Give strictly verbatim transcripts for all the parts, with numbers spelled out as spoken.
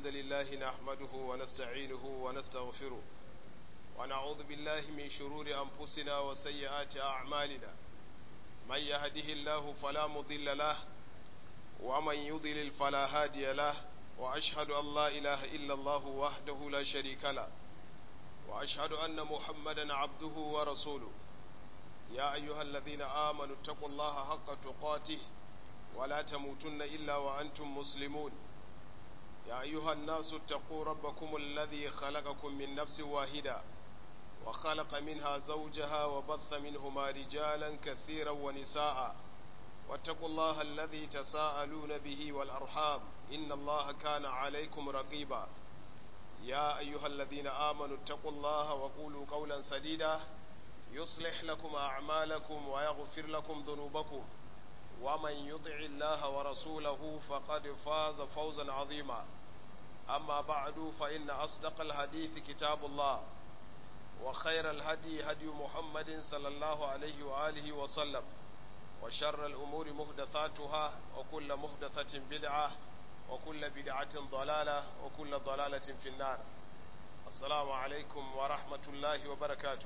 الحمد لله نحمده ونستعينه ونستغفره ونعوذ بالله من شرور أنفسنا وسيئات أعمالنا من يهده الله فلا مضل له ومن يضلل فلا هادي له وأشهد أن لا إله إلا الله وحده لا شريك له وأشهد أن محمدا عبده ورسوله يا أيها الذين آمنوا اتقوا الله حق تقاته ولا تموتن إلا وأنتم مسلمون يا أيها الناس اتقوا ربكم الذي خلقكم من نفس واحدة وخلق منها زوجها وبث منهما رجالا كثيرا ونساء واتقوا الله الذي تساءلون به والأرحام إن الله كان عليكم رقيبا يا أيها الذين آمنوا اتقوا الله وقولوا قولا سديدا يصلح لكم أعمالكم ويغفر لكم ذنوبكم ومن يطع الله ورسوله فقد فاز فوزا عظيما أما بعد فإن أصدق الحديث كتاب الله وخير الهدي هدي محمد صلى الله عليه وآله وسلم وشر الأمور محدثاتها وكل محدثة بدعة وكل بدعة ضلالة وكل ضلالة في النار. السلام عليكم ورحمة الله وبركاته.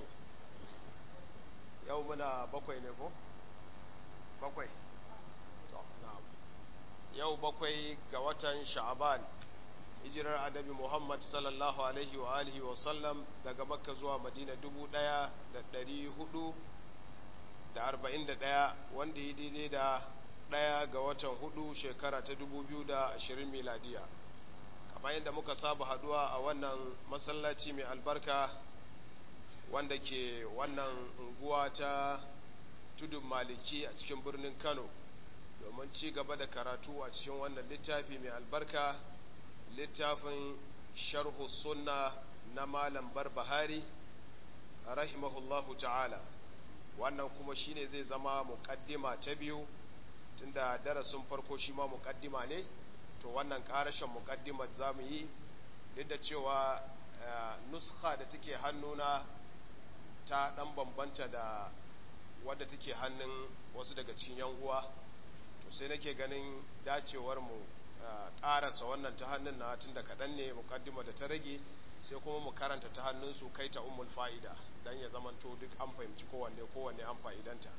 يومنا بقوي نبو بقوي نعم يوم بقوي قوة شعبان hijirar annabi Muhammad sallallahu alaihi wa alihi wa sallam daga Makka zuwa Madina dubu ɗaya da ɗari hudu da arba'in da ɗaya wanda ya daidai da ɗaya ga watan hudu shekara ta dubu biyu da ashirin miladiya. Kamar yadda muka saba haduwa a wannan masallaci mai albarka wanda ke wannan unguwa ta tudun maliki a cikin birnin Kano domin ci gaba da karatu a cikin wannan littafi mai albarka, littafin sharhu sunna na malam Barbahari rahimahullahu ta'ala. Wannan kuma shine zai zama muqaddima ta biyu, tunda darasin farko shi ma muqaddima ne, to wannan karashin muqaddimar zamu yi, duk da cewa nuskha da take hannuna ta dan bambanta da wadda take hannun wasu daga cikin yan uwa, to sai nake ganin dacewar mu karasa wannan ta hannun na tun da kaɗan ne mukaddima da ta rage, sai kuma mu karanta ta hannun su kai ta ummul fa'ida dan ya zamanto duk an fahimci kowanne kowanne an fa'idanta.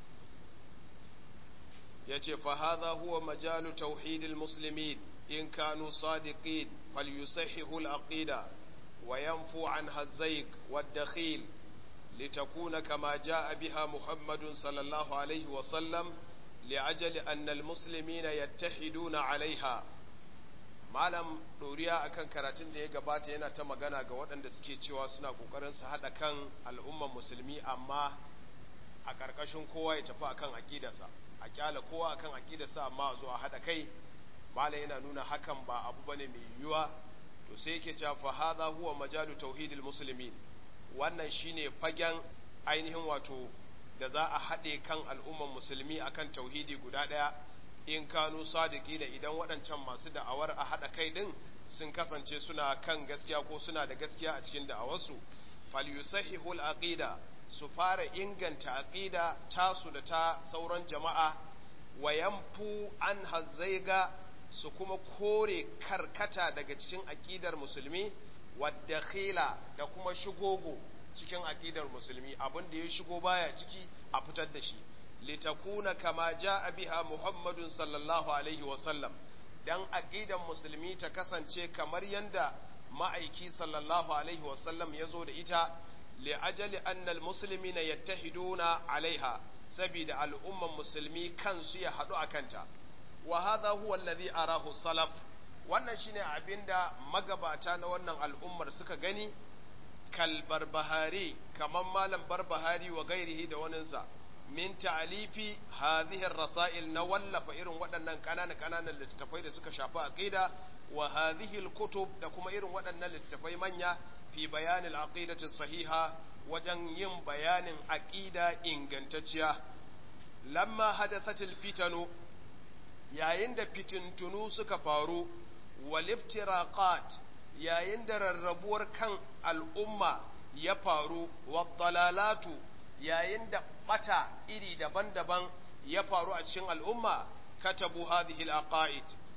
yace fa hadha huwa majalu tauhidil muslimin in kanu sadiqin falyusahihu al-aqida wa yanfu anha az-zayg wad-dakhil litakuna kama jaa biha muhammadun sallallahu alayhi wa sallam li'ajali anna al-muslimina yattahiduna 'alayha. malam doriya akan karatun da ya gabata yana ta magana ga waɗanda suke cewa suna kokarin su hada kan al'ummar musulmi amma a ƙarƙashin kowa ya tafi akan aqidarsa, a kyala kowa akan aqidarsa amma a zo a hada kai. malam yana nuna hakan ba abu bane mai yiwuwa, to sai yake cewa fa hadha huwa majalu tauhidil muslimin, wannan shine fagen ainihin wato da za a haɗe kan al'ummar musulmi akan tauhidi guda ɗaya in kanu sadiqina, idan waɗancan masu da'awar a haɗa kai ɗin sun kasance suna kan gaskiya ko suna da gaskiya a cikin da'awarsu. falyusahihul aqida, su fara inganta aqida tasu da ta sauran jama'a, wa yanfu an hazzaiga, su kuma kore karkata daga cikin aqidar musulmi, waddakhila, da kuma shigogo cikin aqidar musulmi, abin da ya shigo baya ciki a fitar da shi. litakuna kama jaa biha muhammadun sallallahu alaihi wa sallam, dan aqidar musulmi ta kasance kamar yanda ma'aiki sallallahu alaihi wa sallam yazo da ita, li ajali anna almuslimina yattahiduna alaiha, sabida al'umman musulmi kansu ya hadu akanta. wa hadha huwa alladhi arahu salaf, wannan shine abinda magabata na wannan al'ummar suka gani, kal Barbahari, kaman malam Barbahari wa gairihi da waninsa, min ta'alifi hadhihi ar-rasail, na wallafa irin waɗannan ƙananan ƙananan littattafai da suka shafi aqida, wa hadhihi al-kutub, da kuma irin waɗannan littattafai manya fi bayanil aqidati sahiha, wajen yin bayanin aqida ingantacciya. lamma hadathat al-fitanu, yayin da fitintunu suka faru, wal iftiraqat, yayin da rarrabuwar kan al'umma ya faru, wad dalalatu, yayin da bata iri daban-daban ya faru a cikin al'umma, katabu hadhihi al-aqaid,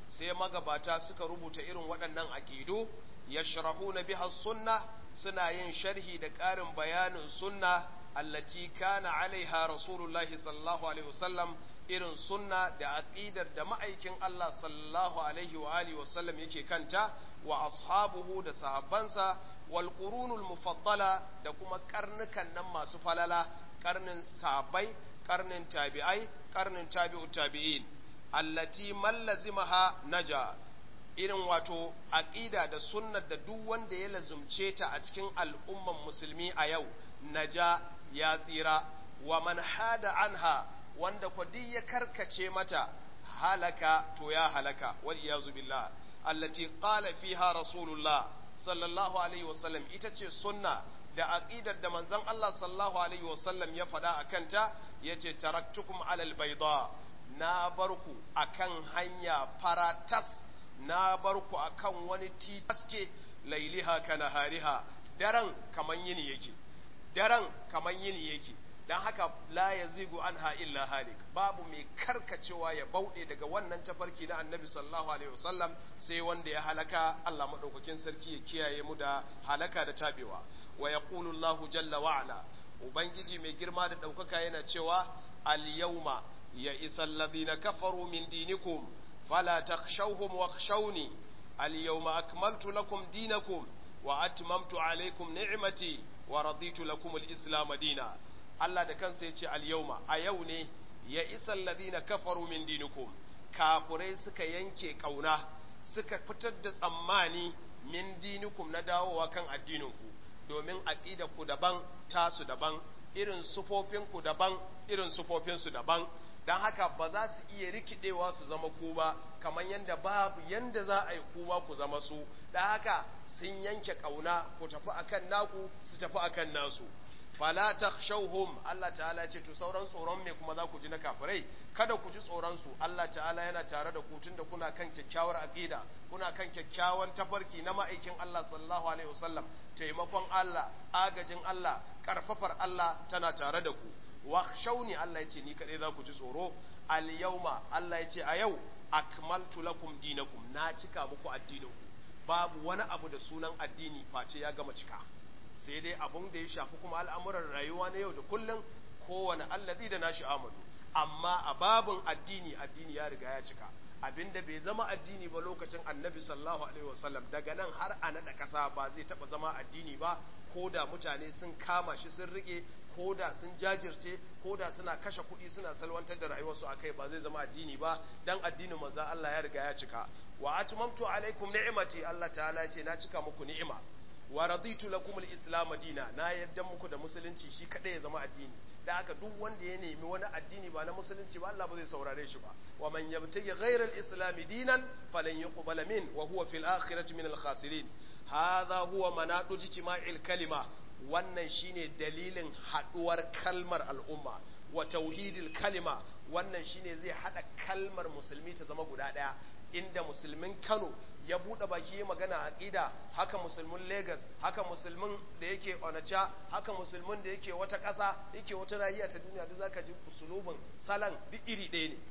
sai magabata suka rubuta irin waɗannan aqidu yashrahuna biha sunna suna yin sharhi da ƙarin bayanin sunna allati kana alaiha rasulullahi sallallahu alaihi wasallam irin sunna da aqidar da ma'aikin Allah sallallahu alaihi wa alihi wasallam yake kanta wa ashabuhu da sahabbansa wal qurunul mufaddala da kuma karnukan nan masu falala karnin sahabbai karnin tabi'ai karnin tabi'ut tabi'in allati man lazimaha naja irin wato aqida da sunnar da duk wanda ya lazumce ta a cikin al'umman musulmi a yau naja ya tsira wa man hada anha wanda kwadi ya karkace mata halaka to ya halaka wal iyazu billah allati qala fiha rasulullah sallallahu alaihi wasallam ita ce sunna da aqidar da manzon Allah sallallahu alaihi wasallam ya faɗa akan ta yace taraktukum alal bayda na barku akan hanya faratas na barku akan wani titaske lailiha kana hariha daren kaman yini yake daren kaman yini yake dan haka la yazigu anha illa halik babu mai karkacewa ya bauɗe daga wannan tafarki na annabi sallallahu alaihi wasallam sai wanda ya halaka Allah madaukakin sarki ya kiyaye mu da halaka da tabewa wa yaqulu Allahu jalla wa ala ubangiji mai girma da daukaka yana cewa al yawma ya isal ladina kafaru min dinikum fala takhshawhum wakhshawni al yawma akmaltu lakum dinakum wa atmamtu alaykum ni'mati wa raditu lakum al islam dina Allah da kansa ya ce al-yawma a yau ne ya isa alladhina kafaru min dinikum kafurai suka yanke kauna suka fitar da tsammani min dinikum na dawowa kan addininku domin aqida ku daban tasu daban irin sufofin ku daban irin sufofin su daban dan haka ba za su iya rikidewa su zama ku ba kamar yanda babu yanda za a yi kuma ku zama su dan haka sun yanke kauna ku tafi akan naku su tafi akan nasu fala takhshawhum Allah ta'ala ce to sauran tsoron me kuma za ku ji na kafirai kada ku ji tsoron su Allah ta'ala yana tare da ku tunda kuna kan kyakkyawar aqida kuna kan kyakkyawan tafarki na ma'aikin Allah sallallahu alaihi wasallam taimakon Allah agajin Allah karfafar Allah tana tare da ku wakhshawni Allah yace ni kadai za ku ji tsoro al yawma Allah yace a yau akmaltu lakum dinakum na cika muku addininku babu wani abu da sunan addini face ya gama cika sai dai abun da ya shafi kuma al'amuran rayuwa na yau da kullum kowane allazi da nashi amadu amma a babun addini addini ya riga ya cika abinda bai zama addini ba lokacin annabi sallallahu alaihi wasallam daga nan har a naɗa ƙasa ba zai taɓa zama addini ba ko da mutane sun kama shi sun rike ko da sun jajirce ko da suna kashe kuɗi suna salwantar da rayuwarsu a kai ba zai zama addini ba dan addinin manzon Allah ya riga ya cika wa atmamtu alaikum ni'mati Allah ta'ala ce na cika muku ni'ima wa raditu lakum al-islam dina na yadda muku da musulunci shi kadai ya zama addini da haka duk wanda ya nemi wani addini ba na musulunci ba Allah ba zai saurare shi ba wa man yabtaghi ghayra al-islam dinan falan yuqbala min wa huwa fil akhirati min al-khasirin hadha huwa manadu ijtima'il kalima wannan shine dalilin haduwar kalmar al'umma wa tauhidil kalima wannan shine zai hada kalmar musulmi ta zama guda daya inda musulmin Kano ya bude baki ya magana aqida haka musulmin Lagos haka musulmin da yake Onitsha haka musulmin da yake wata ƙasa yake wata nahiya ta duniya duk zaka ji usulubin salan duk iri ɗaya ne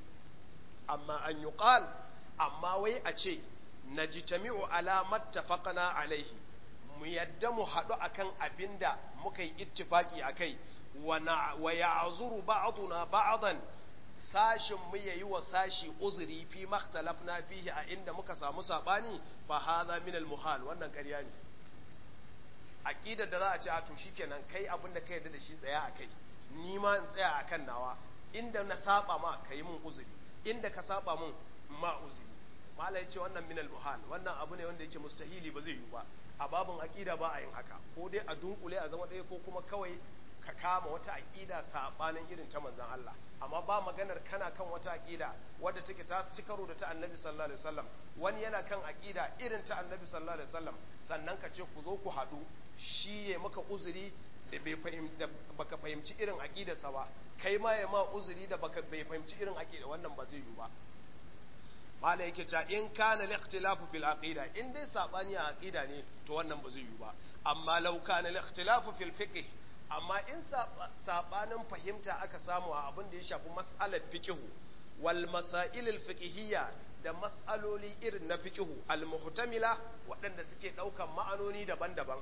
amma an yuqal amma wai a ce najtami'u ala mattafaqna alaihi mu yadda mu haɗu akan abinda muka yi ittifaki akai wa ya'zuru ba'duna ba'dan sashin mu yayi wa sashi uzuri fi makhtalafna fihi a inda muka samu sabani fa hadha min al muhal wannan ƙarya ne aqidar da za a ce a to shikenan kai abinda kai yarda da shi tsaya akai ni ma in tsaya akan nawa inda na saba ma kai mun uzuri inda ka saba mun ma uzuri malai ce wannan min al muhal wannan abu ne wanda yake mustahili ba zai yi ba a babun aqida ba a yin haka ko dai a dunkule a zama ɗaya ko kuma kawai ka kama wata aqida sabanin irin ta manzon Allah amma ba maganar kana kan wata aqida wadda take ta ci karo da ta Annabi sallallahu alaihi wasallam wani yana kan aqida irin ta Annabi sallallahu alaihi wasallam sannan ka ce ku zo ku hadu shi ya maka uzuri da bai fahimta baka fahimci irin aqidarsa ba kai ma ya ma uzuri da baka bai fahimci irin aqida wannan ba zai yi ba mala yake ta in kana al-ikhtilafu fil aqida in dai sabani a aqida ne to wannan ba zai yi ba amma law kana al-ikhtilafu fil fiqh amma in sabanin fahimta aka samu a abin da ya shafi mas'alar fiqh wal masail al fiqhiyya da mas'aloli irin na fiqhu al-muhtamila waɗanda suke ɗaukan ma'anoni daban-daban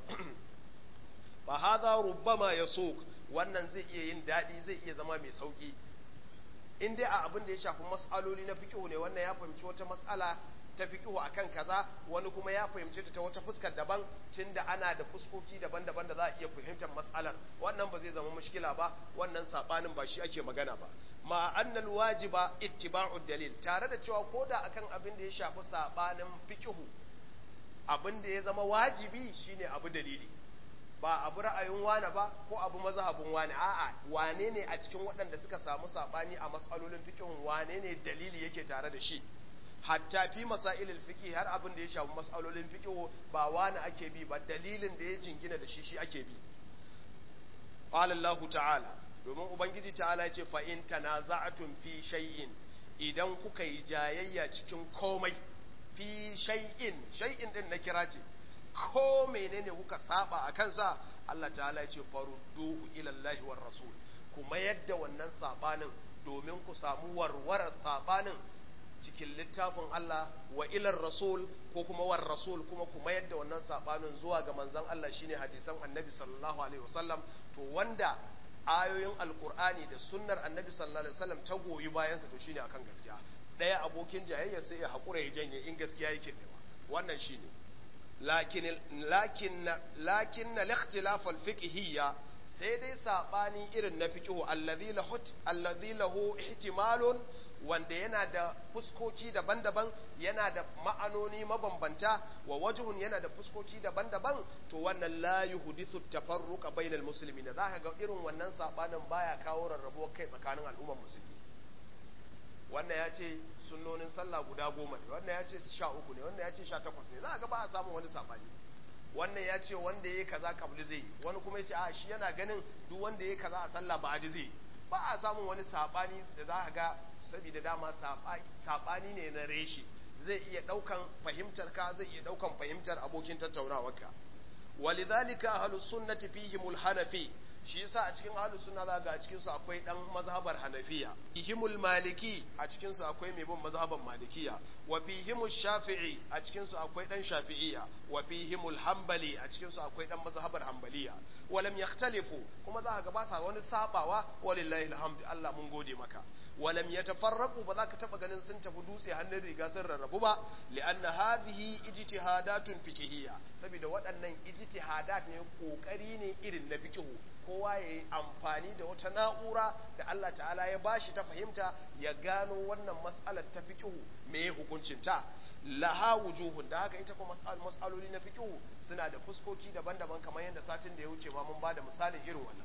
fa hadha rubbama yasuq wannan zai iya yin dadi zai iya zama mai sauki in dai a abin da ya shafi mas'aloli na fiqhu ne wannan ya fahimci wata mas'ala ta fiqhu akan kaza wani kuma ya fahimce ta ta wata fuskar daban tunda ana da fuskoki daban-daban da za a iya fahimtar mas'alar wannan ba zai zama mushkila ba wannan sabanin ba shi ake magana ba ma annal wajiba ittiba'ud dalil tare da cewa koda akan abin da ya shafi sabanin fiqhu abin da ya zama wajibi shine abu dalili ba abu ra'ayin wani ba ko abu mazhabin wani a'a wane ne a cikin waɗanda suka samu sabani a mas'alolin fiqhun wane ne dalili yake tare da shi hatta fi masailil fiqh har abin da ya shafi mas'alolin fiqh ba wani ake bi ba dalilin da ya jingina da shi shi ake bi qala Allah ta'ala domin ubangiji ta'ala ya ce fa in tanaza'tum fi shay'in idan kuka yi jayayya cikin komai fi shay'in shay'in din na kira ce ko menene kuka saba a kansa Allah ta'ala ya ce farudduhu ila Allah war rasul kuma yadda wannan sabanin domin ku samu warwarar sabanin cikin littafin Allah wa ilar rasul ko kuma war rasul kuma kuma yadda wannan sabanin zuwa ga manzon Allah shine hadisan annabi sallallahu alaihi wasallam to wanda ayoyin alkur'ani da sunnar annabi sallallahu alaihi wasallam ta goyi bayansa to shine akan gaskiya daya abokin jayayya sai ya hakura ya janye in gaskiya yake nema wannan shine lakin lakin lakin al-ikhtilaf al-fiqhiyya sai dai sabani irin na fiqhu alladhi lahu alladhi lahu ihtimalun wanda yana da fuskoki daban-daban yana da ma'anoni mabambanta wa wajhun yana da fuskoki daban-daban to wannan la yuhdithu tafarruqa bainal muslimin da zaka ga irin wannan sabanin baya kawo rarrabuwar kai tsakanin al'ummar musulmi wannan ya ce sunnonin sallah guda goma ne wannan ya ce sha uku ne wannan ya ce sha takwas ne za ga ba a samun wani sabani wannan ya ce wanda yayi kaza kabli zai wani kuma ya ce a shi yana ganin duk wanda yayi kaza a sallah ba adi zai ba a samun wani sabani da za ka ga saboda dama sabani ne na reshi zai iya daukan fahimtar ka zai iya daukan fahimtar abokin tattaunawarka walidhalika ahlus sunnati fihimul hanafi shi yasa a cikin ahlus sunna za ga a cikin su akwai dan mazhabar hanafiya fihimul maliki a cikin su akwai mai bin mazhaban malikiya wa fihimul shafi'i a cikin su akwai dan shafi'iyya wa fihimul hanbali a cikin su akwai dan mazhabar hanbaliya walam yakhtalifu kuma za ga ba sa wani sabawa walillahi alhamdu Allah mun gode maka walam yatafarraqu ba za ka taba ganin sun tafi dutse hannun riga sun rarrabu ba li'anna hadhihi ijtihadatun fiqhiyya saboda waɗannan ijtihadat ne kokari ne irin na fiqhu kowa ya yi amfani da wata na'ura da Allah ta'ala ya bashi ta fahimta ya gano wannan mas'alar ta fiqhu me hukuncinta laha wujuhun da haka ita kuma mas'aloli na fiqhu suna da fuskoki daban-daban kamar yadda satin da ya wuce ma mun bada misalin irin wannan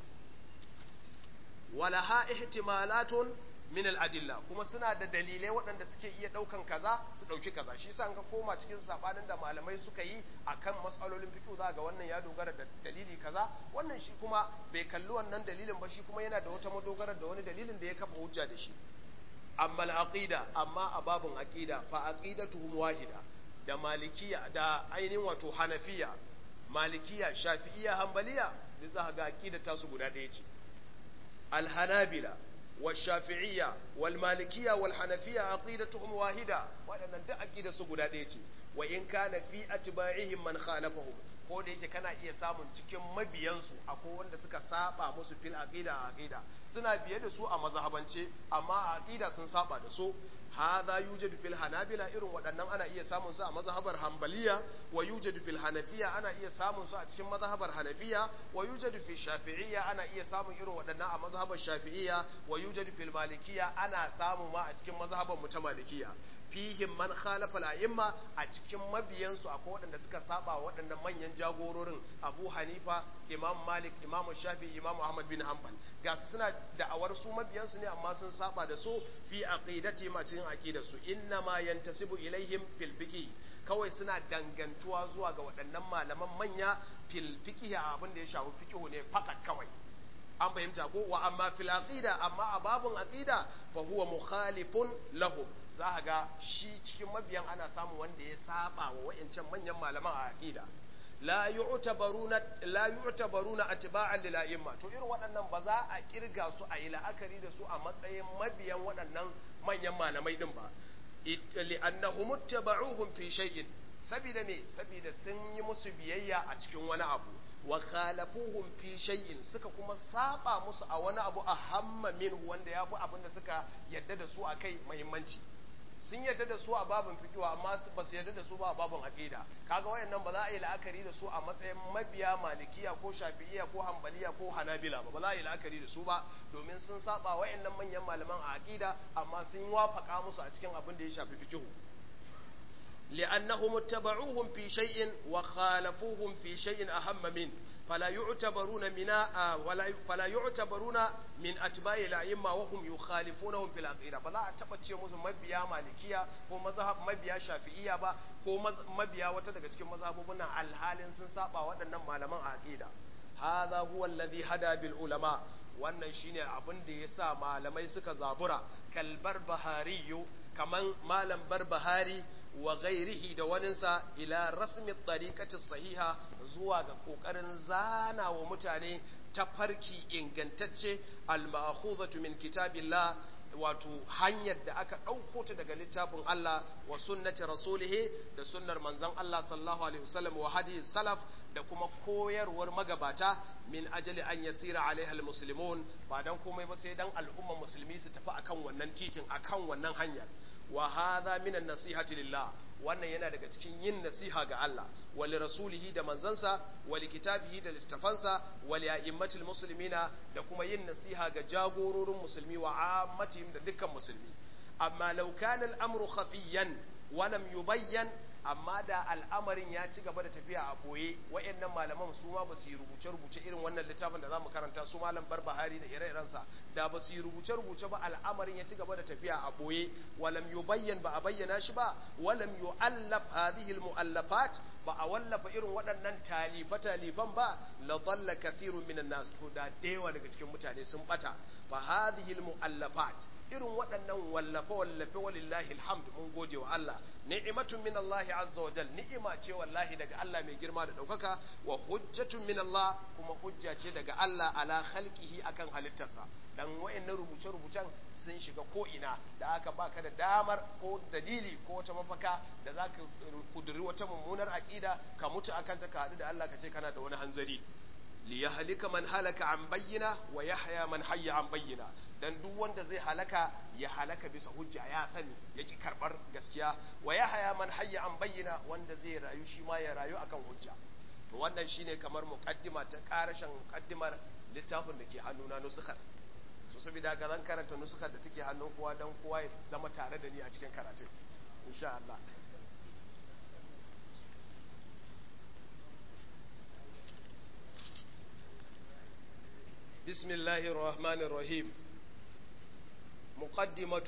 walaha ihtimalatun min al-adilla kuma suna da dalilai waɗanda suke iya ɗaukan kaza su ɗauki kaza shi yasa an ka koma cikin sabanin da malamai suka yi akan matsalolin fiqh za ga wannan ya dogara da dalili kaza wannan shi kuma bai kalli wannan dalilin ba shi kuma yana da wata madogara da wani dalilin da ya kafa hujja da shi amma al-aqida amma a babun aqida fa aqidatuhum wahida da malikiya da ainihin wato hanafiya malikiya shafi'iyya hanbaliya da za ga aqida ta su guda ɗaya ce al-hanabila والشافعية والمالكية والحنفية عقيدتهم واحدة وأن ندع عقيدة سجودة ديتي وإن كان في أتباعهم من خالفهم ko da yake kana iya samun cikin mabiyansu akwai wanda suka saba musu fil aqida aqida suna biye da su a mazhabance amma a aqida sun saba da su hadha yujadu fil hanabila irin waɗannan ana iya samun su a mazhabar hanbaliya wa yujadu fil hanafiya ana iya samun su a cikin mazhabar hanafiya wa yujadu fil shafi'iyya ana iya samun irin waɗannan a mazhabar shafi'iyya wa yujadu fil malikiyya ana samu ma a cikin mazhabar mu ta malikiyya fihim man khalafa al-a'imma a cikin mabiyansu akwai waɗanda suka saba waɗannan manyan jagororin Abu Hanifa Imam Malik Imam Shafi Imam Ahmad bin Hanbal ga suna da'awar su mabiyansu ne amma sun saba da su fi aqidati ma cikin aqidarsu inna ma yantasibu ilaihim fil fiqh kawai suna dangantuwa zuwa ga waɗannan malaman manya fil fiqh abin da ya shafi fiqh ne fakat kawai an fahimta ko wa amma fil aqida amma a babun aqida fa huwa mukhalifun lahum za a ga shi cikin mabiyan ana samun wanda ya saba wa wa'ancan manyan malaman a aqida la yu'tabaruna la yu'tabaruna atba'an lil a'imma to irin waɗannan ba za a kirga su a yi la'akari da su a matsayin mabiyan waɗannan manyan malamai din ba li'annahum ittaba'uhum fi shay'in sabida me sabida sun yi musu biyayya a cikin wani abu wa khalafuhum fi shay'in suka kuma saba musu a wani abu ahamma minhu wanda yafi abinda suka yadda da su akai muhimmanci sun yadda da su a babin fiqh amma ba su yadda da su ba a babin aqida kaga wayannan ba za a yi la'akari da su a matsayin mabiya malikiya ko shafi'iyya ko hanbaliya ko hanabila ba ba za a yi la'akari da su ba domin sun saba wayannan manyan malaman a aqida amma sun wafaka musu a cikin abin da ya shafi fiqh لأنهم اتبعوهم في شيء وخالفوهم في شيء أهم منه فلا يعتبرون من ولا فلا يعتبرون من أتباع الأئمة وهم يخالفونهم في العقيدة فلا أتبتشي musu mabiya malikiya ko mazhab mabiya shafi'iyya ba ko mabiya wata daga cikin mazhabobin nan alhalin sun saba waɗannan malaman aqida hadha huwa alladhi hada bil ulama wannan shine abin da yasa malamai suka zabura kal barbahari kaman malam barbahari wa gairihi da waninsa ila rasmi tariqati sahiha zuwa ga kokarin zana wa mutane tafarki ingantacce al-ma'khuzatu min kitabillah wato hanyar da aka ɗauko ta daga littafin Allah wa sunnati rasulihi da sunnar manzon Allah sallallahu alaihi wasallam wa hadith salaf da kuma koyarwar magabata min ajali an yasira alaiha almuslimun ba dan komai ba sai dan al'umma musulmi su tafi akan wannan titin akan wannan hanyar wa hadha min an-nasihati lillah wannan yana daga cikin yin nasiha ga Allah wa li rasulihi da manzansa wa li kitabihi da littafansa wa li a'immatil muslimina da kuma yin nasiha ga jagororin musulmi wa ammatihim da dukkan musulmi amma law kana al-amru khafiyan wa lam yubayyan amma da al'amarin ya ci gaba da tafiya a boye wayannan malaman su ma ba su yi rubuce-rubuce irin wannan littafin da zamu karanta su malam Barbahari da ire-irensa da ba su yi rubuce-rubuce ba al'amarin ya ci gaba da tafiya a boye walam yubayyan ba a bayyana shi ba walam yu'allaf hadhihi al-mu'allafat ba a wallafa irin waɗannan talifa-talifan ba la dalla kathirun minan nas to da dewa daga cikin mutane sun bata fa hadhihi al-mu'allafat irin waɗannan wallafe-wallafe walillahi alhamd mun gode wa Allah ni'matun min Allah azza wa jal ni'ima ce wallahi daga Allah mai girma da ɗaukaka wa hujjatun min Allah kuma hujja ce daga Allah ala khalqihi akan halittarsa dan wayannan rubuce-rubucen sun shiga ko ina da aka baka da damar ko dalili ko wata mafaka da zaka kuduri wata mummunar aqida ka mutu akan ta ka hadu da Allah ka ce kana da wani hanzari liyahlika man halaka an bayyina wa yahya man hayya an bayyina dan duk wanda zai halaka ya halaka bisa hujja ya sani yaki karbar gaskiya wa yahya man hayya an bayyina wanda zai rayu shi ma ya rayu akan hujja to wannan shine kamar muqaddima ta karashin muqaddimar littafin da ke hannuna nusukhar so saboda ga zan karanta nusukhar da take hannun kowa dan kowa ya zama tare da ni a cikin karatun insha Allah بسم الله الرحمن الرحيم مقدمة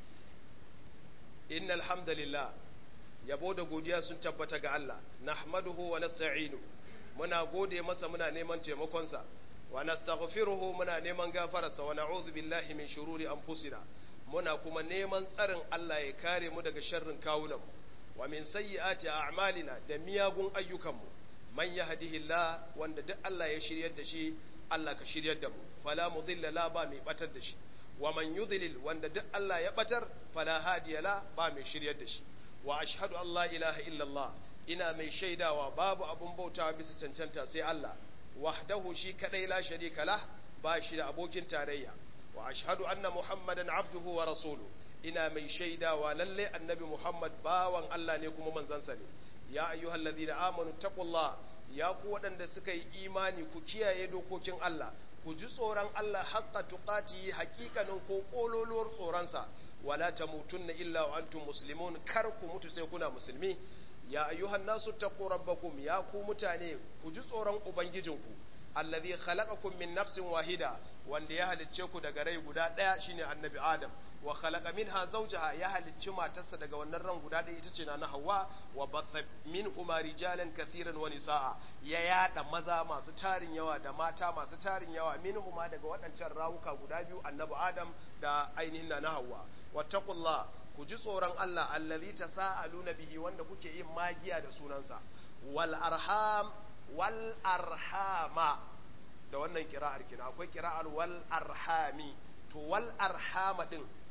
إن الحمد لله yabo da godiya sun tabbata ga Allah nahmaduhu wa nasta'inu muna gode masa muna neman taimakonsa wa nastaghfiruhu muna neman gafararsa wa na'udhu billahi min shururi anfusina muna kuma neman tsarin Allah ya kare mu daga sharrin kawunanmu wa min sayyiati a'malina da miyagun ayyukanmu man yahdihillah wanda duk Allah ya shiryar da shi Allah ka shiryar da mu fala mudilla la ba mai batar da shi wa man yudlil wanda duk Allah ya batar fala hadiya la ba mai shiryar da shi wa ashhadu an la ilaha illallah ina mai shaidawa babu abun bautawa bisa cancanta sai Allah wahdahu shi kadai la sharika lah ba shi da abokin tarayya wa ashhadu anna muhammadan abduhu wa rasuluhu ina mai shaidawa lalle annabi muhammad bawan Allah ne kuma manzansa ne ya ayyuhalladhina amanu taqullaha ya ku waɗanda suka yi imani ku kiyaye dokokin Allah ku ji tsoron Allah haqqa tuqati haƙiƙanin ko ƙololuwar tsoronsa wala tamutunna illa wa antum muslimun kar ku mutu sai kuna musulmi ya ayyuhan nasu taqu rabbakum ya ku mutane ku ji tsoron ubangijinku alladhi khalaqakum min nafsin wahida wanda ya halicce ku daga rai guda ɗaya shine annabi adam wa khalaqa minha zawjaha ya halicci matarsa daga wannan ran guda ɗaya ita ce na Hawwa wa batha minhuma rijalan kathiran wa nisaa ya yada maza masu tarin yawa da mata masu tarin yawa minhuma daga waɗancan rawuka guda biyu annabi adam da ainihin na Hawwa wattaqullah ku ji tsoron Allah allazi tasaaluna bihi wanda kuke yin magiya da sunansa wal arham wal arhama da wannan kira'ar kina akwai kira'ar wal arhami to wal arhama din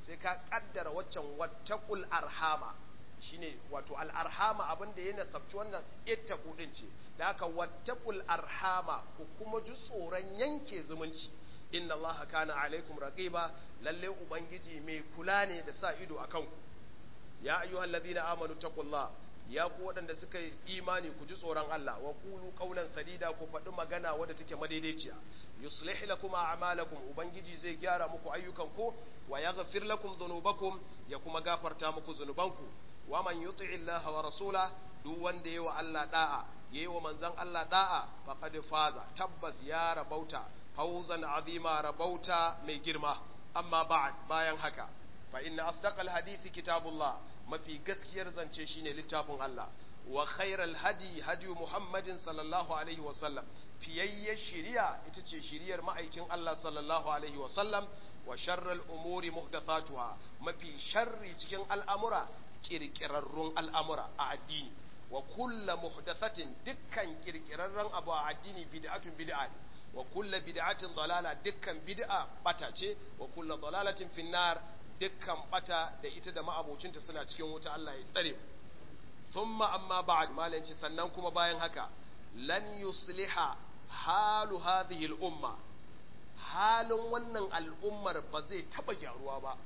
sai ka kaddara waccan wattaqul arhama shine wato al arhama abinda yana sabci wannan ittaqu din ce da haka wattaqul arhama ku kuma ji tsoron yanke zumunci inna allaha kana alaikum raqiba lalle ubangiji mai kula ne da sa ido akan ku ya ayyuhalladhina amanu taqullah ya ku waɗanda suka yi imani ku ji tsoron Allah wa qulu qawlan sadida ku faɗi magana wadda take madaidaiciya yuslih lakum a'malakum ubangiji zai gyara muku ayyukan ku wa yaghfir lakum dhunubakum ya kuma gafarta muku zunubanku wa man yuti'i Allah wa rasula duk wanda yayi wa Allah da'a yayi wa manzon Allah da'a faqad faza tabbas ya rabauta fawzan azima rabauta mai girma amma ba'd bayan haka fa inna asdaqal hadithi kitabullah mafi gaskiyar zance shine littafin Allah wa khairal hadi hadi Muhammadin sallallahu alaihi wa sallam fiyayyar shiriya ita ce shiriyar ma'aikin Allah sallallahu alaihi wa sallam wa sharral umuri muhdathatuha mafi sharri cikin al'amura kirkirarrun al'amura a addini wa kullu muhdathatin dukkan kirkirarren abu a addini bid'atun bid'a ne wa kullu bid'atin dalala dukkan bid'a bata ce wa kullu dalalatin finnar dukkan bata da ita da ma'abocinta suna cikin wuta Allah ya tsare thumma amma ba'd malanci sannan kuma bayan haka lan yusliha halu hadhihi al-umma halin wannan al'ummar ba zai taba gyaruwa ba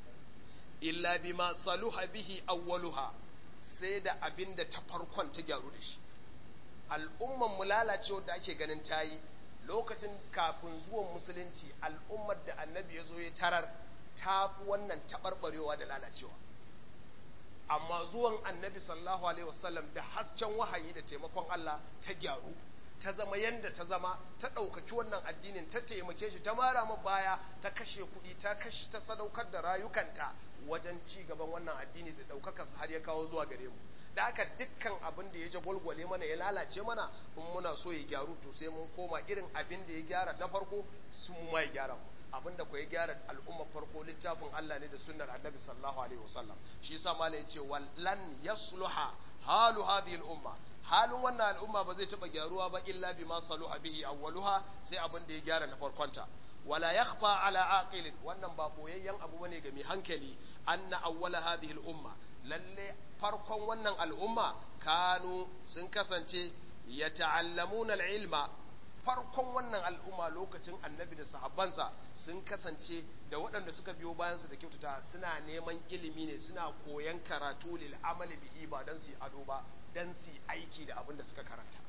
illa bima saluha bihi awwaluha sai da abinda ta farkon ta gyaru da shi al'umman mu lalacewa da ake ganin tayi lokacin kafin zuwan musulunci al'ummar da annabi ya zo ya tarar ta fi wannan taɓarɓarewa da lalacewa amma zuwan annabi sallallahu alaihi wasallam da hasken wahayi da taimakon Allah ta gyaru ta zama yanda ta zama ta ɗaukaci wannan addinin ta taimake shi ta mara ma baya ta kashe kuɗi ta kashe ta sadaukar da rayukanta wajen ci gaban wannan addini da ɗaukaka har ya kawo zuwa gare mu da haka dukkan abin da ya ja gwalgwale mana ya lalace mana in muna so ya gyaru to sai mun koma irin abin da ya gyara na farko su mu ma ya gyara mu abinda ku ya gyara al'ummar farko littafin Allah ne da sunnar annabi sallallahu alaihi wasallam shi yasa malai yace wallan yasluha halu hadhihi al'umma halin wannan al'umma ba zai taba gyaruwa ba illa bima saluha bihi awwaluha sai abinda ya gyara na farkonta wala yakhfa ala aqilin wannan ba boyayyen abu bane ga mai hankali anna awwala hadhihi al'umma lalle farkon wannan al'umma kanu sun kasance yata'allamuna al-ilma farkon wannan al'umma lokacin annabi da sahabbansa sun kasance da waɗanda suka biyo bayansu da kyautata suna neman ilimi ne suna koyan karatu lil amali bihi ba dan su ado ba dan su aiki da abin da suka karanta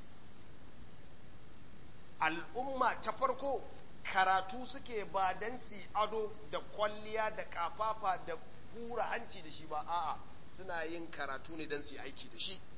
al'umma ta farko karatu suke ba dan su ado da kwalliya da kafafa da hura hanci da shi ba a'a suna yin karatu ne dan su aiki da shi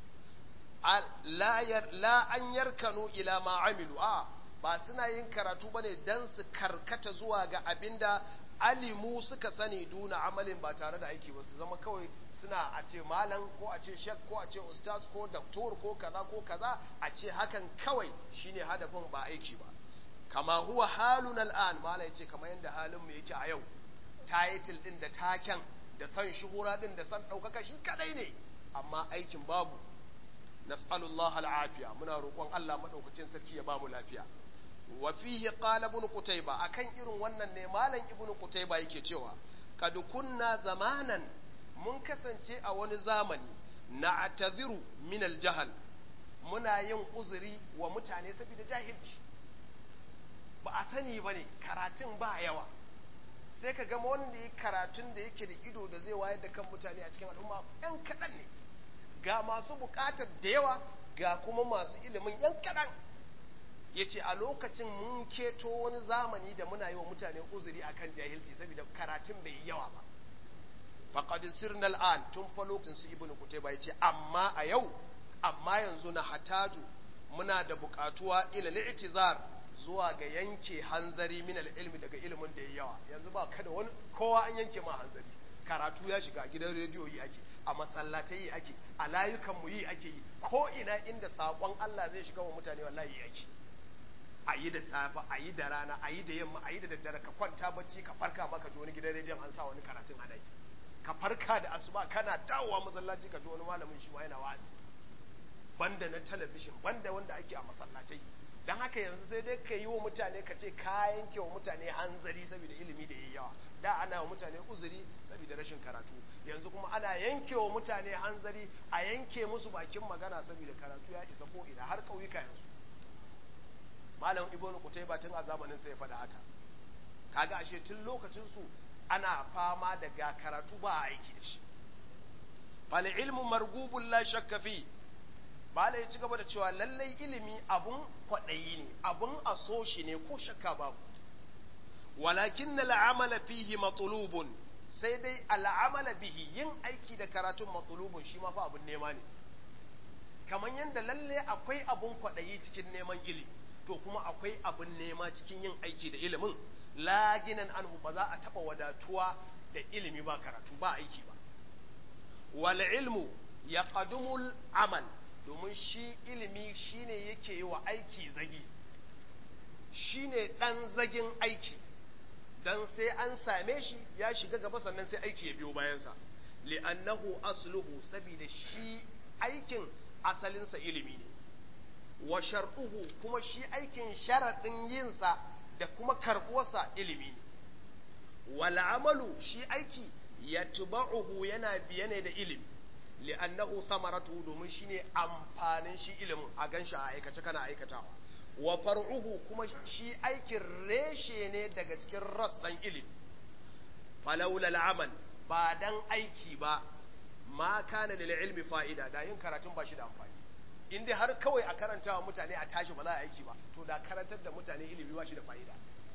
la an yarkanu ila ma amilu a ba suna yin karatu bane dan su karkata zuwa ga abinda alimu suka sani duna amalin ba tare da aiki ba su zama kawai suna a ce malam ko a ce shek ko a ce ustaz ko doktor ko kaza ko kaza a ce hakan kawai shine hadafin ba aiki ba kama huwa halun al'an mala yace kamar yanda halin mu yake a yau title din da taken da san shuhura din da san daukaka shi kadai ne amma aikin babu nas'alullah al'afiya muna roƙon Allah madaukakin sarki ya bamu lafiya wa fihi qala ibn qutayba akan irin wannan ne malam ibn qutayba yake cewa kad kunna zamanan mun kasance a wani zamani na'taziru min al-jahl muna yin uzuri wa mutane saboda jahilci ba a sani bane karatun ba yawa sai ka ga wanda yake karatun da yake da ido da zai wayar da kan mutane a cikin al'umma ɗan kaɗan ne ga masu bukatar da yawa ga kuma masu ilimin yan kaɗan ya ce a lokacin mun keto wani zamani da muna yi wa mutane uzuri akan jahilci saboda karatun bai yi yawa ba faqad sirna al'an tun fa lokacin su ibnu kutayba ya ce amma a yau amma yanzu na hataju muna da bukatuwa ila li'tizar zuwa ga yanke hanzari min ilmi daga ilimin da yayi yawa yanzu ba kada wani kowa an yanke ma hanzari karatu ya shiga gidan rediyo yi ake a masallatai yi ake a layukan mu yi ake yi ko ina inda sakon Allah zai shiga wa mutane wallahi yi ake a yi da safa a yi da rana a yi da yamma a yi da daddare ka kwanta bacci ka farka maka ji wani gidan rediyon an sa wani karatun ana yi ka farka da asuba kana dawowa masallaci ka ji wani malamin shi ma yana wa'azi banda na talabishin banda wanda ake a masallatai don haka yanzu sai dai ka yi wa mutane ka ce ka yanke wa mutane hanzari saboda ilimi da yayi yawa. Da ana wa mutane uzuri saboda rashin karatu, yanzu kuma ana yanke wa mutane hanzari a yanke musu bakin magana saboda karatu ya isa ko ina har ƙauyuka yanzu. Malam Ibn Qutayba tun a zamanin sai ya faɗa haka. Kaga ashe tun lokacin su ana fama da ga karatu ba aiki da shi. Fal ilmu margubun la shakka fi. Bala ya ci gaba da cewa lallai ilimi abun kwaɗayi ne, abun a so shi ne ko shakka babu. Walakin na la'amala fihi matulubun, sai dai al'amala bihi yin aiki da karatun matulubun shi ma fa abun nema ne. Kamar yadda lallai akwai abun kwaɗayi cikin neman ilimi, to kuma akwai abun nema cikin yin aiki da ilimin. Laginan anhu ba za a taɓa wadatuwa da ilimi ba karatu ba aiki ba. Wal ilmu ya ƙadumul amal, domin shi ilimi shine yake yi wa aiki zagi, shine ɗan zagin aiki, don sai an same shi ya shiga gaba sannan sai aiki ya biyo bayansa. Li'annahu asluhu, saboda shi aikin asalinsa ilimi ne, wa shar'uhu kuma shi aikin sharaɗin yinsa da kuma karɓuwarsa ilimi ne, wal amalu shi aiki yatba'uhu yana biye ne da ilimi. Li'annahu samaratu, domin shine amfanin shi ilimin a ganshi a aikace kana aikatawa. Wa far'uhu kuma shi aikin reshe ne daga cikin rassan ilimi. Falawla al'amal, ba dan aiki ba, ma kana lil ilmi fa'ida, da yin karatun ba shi da amfani. In dai har kawai a karanta wa mutane a tashi ba za a aiki ba, to da karantar da mutane ilimi ba shi da fa'ida.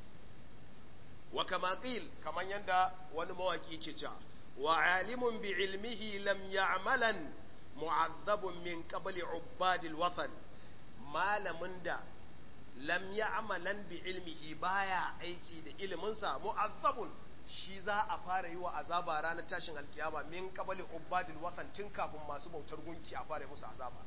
Wa kama qil, kaman yanda wani mawaki ke cewa وعالم بعلمه لم يعملا معذب من قبل عباد الوطن. malamin da lam ya'malan bi ilmihi baya aiki da iliminsa mu'azzabun, shi za a fara yi wa azaba ranar tashin alkiyama min qabli ubadil watan, tun kafin masu bautar gunki a fara musu azaba.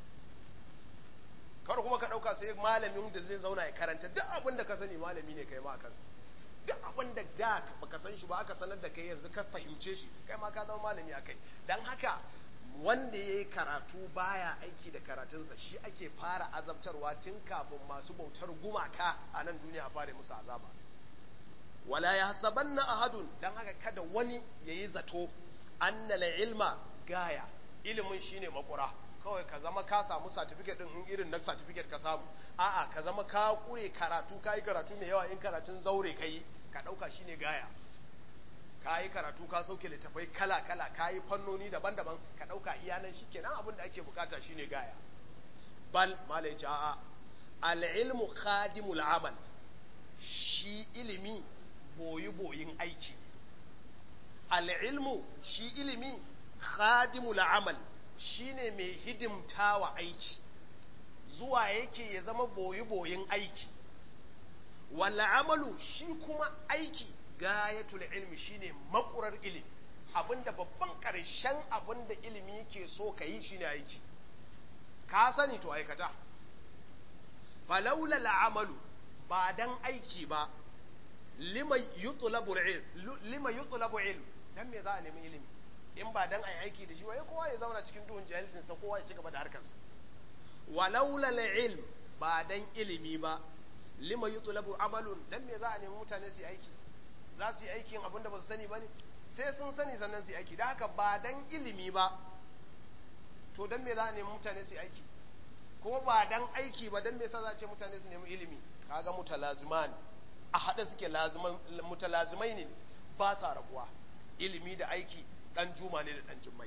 Kar kuma ka dauka sai malamin da zai zauna ya karanta duk abin da ka sani malami ne kai ma a kansa. Duk abin da da baka san shi ba aka sanar da kai yanzu ka fahimce shi, kai ma ka zama malami a kai. Dan haka wanda ya yi karatu baya aiki da karatunsa shi ake fara azabtarwa tun kafin masu bautar gumaka a nan duniya a fara musu azaba. Wala ya hasabanna ahadun, dan haka kada wani yayi zato annal ilma gaya, ilimin shine makura. Kawai ka zama ka samu certificate din in irin na certificate ka samu, a'a ka zama ka kure karatu, kai karatu mai yawa, in karatun zaure kai ka dauka shine gaya. Ka yi karatu ka sauke littafai kala-kala, ka yi fannoni daban-daban, ka ɗauka iyanan shi kenan abin da ake bukata shi ne gaya. Bal, mala ya ce, a'a, al'ilmu khadimul amal, shi ilimi boyi-boyin aiki. Al'ilmu shi ilimi khadimul amal, shi ne mai hidimtawa aiki, zuwa yake ya zama boyi-boyin aiki. Wala amalu shi kuma aiki, gayatul ilmi shine makurar ilimi, abinda babban karshen abinda ilimi yake so ka yi shine aiki. Ka sani to aikata. Falaula al'amalu, ba dan aiki ba, lima yutlabu ilm lima yutlabu ilm dan me za a nemi ilimi in ba dan ai aiki da shi wai kowa ya zauna cikin duhun jahilcin sa, kowa ya ci gaba da harkarsa. Walaula al'ilm, ba dan ilimi ba, lima yutlabu amalun, dan me za a nemi mutane su yi aiki? Za su yi aikin abin da ba su sani ba ne, sai sun sani sannan su yi aiki. Da haka ba dan ilimi ba, to dan me za a nemi mutane su yi aiki? Kuma ba dan aiki ba, dan me sa za a ce mutane su nemi ilimi? Kaga mutalazima ne, a haɗa suke, mutalazimai ne, ba sa rabuwa. Ilimi da aiki ɗan juma ne da ɗan jummai.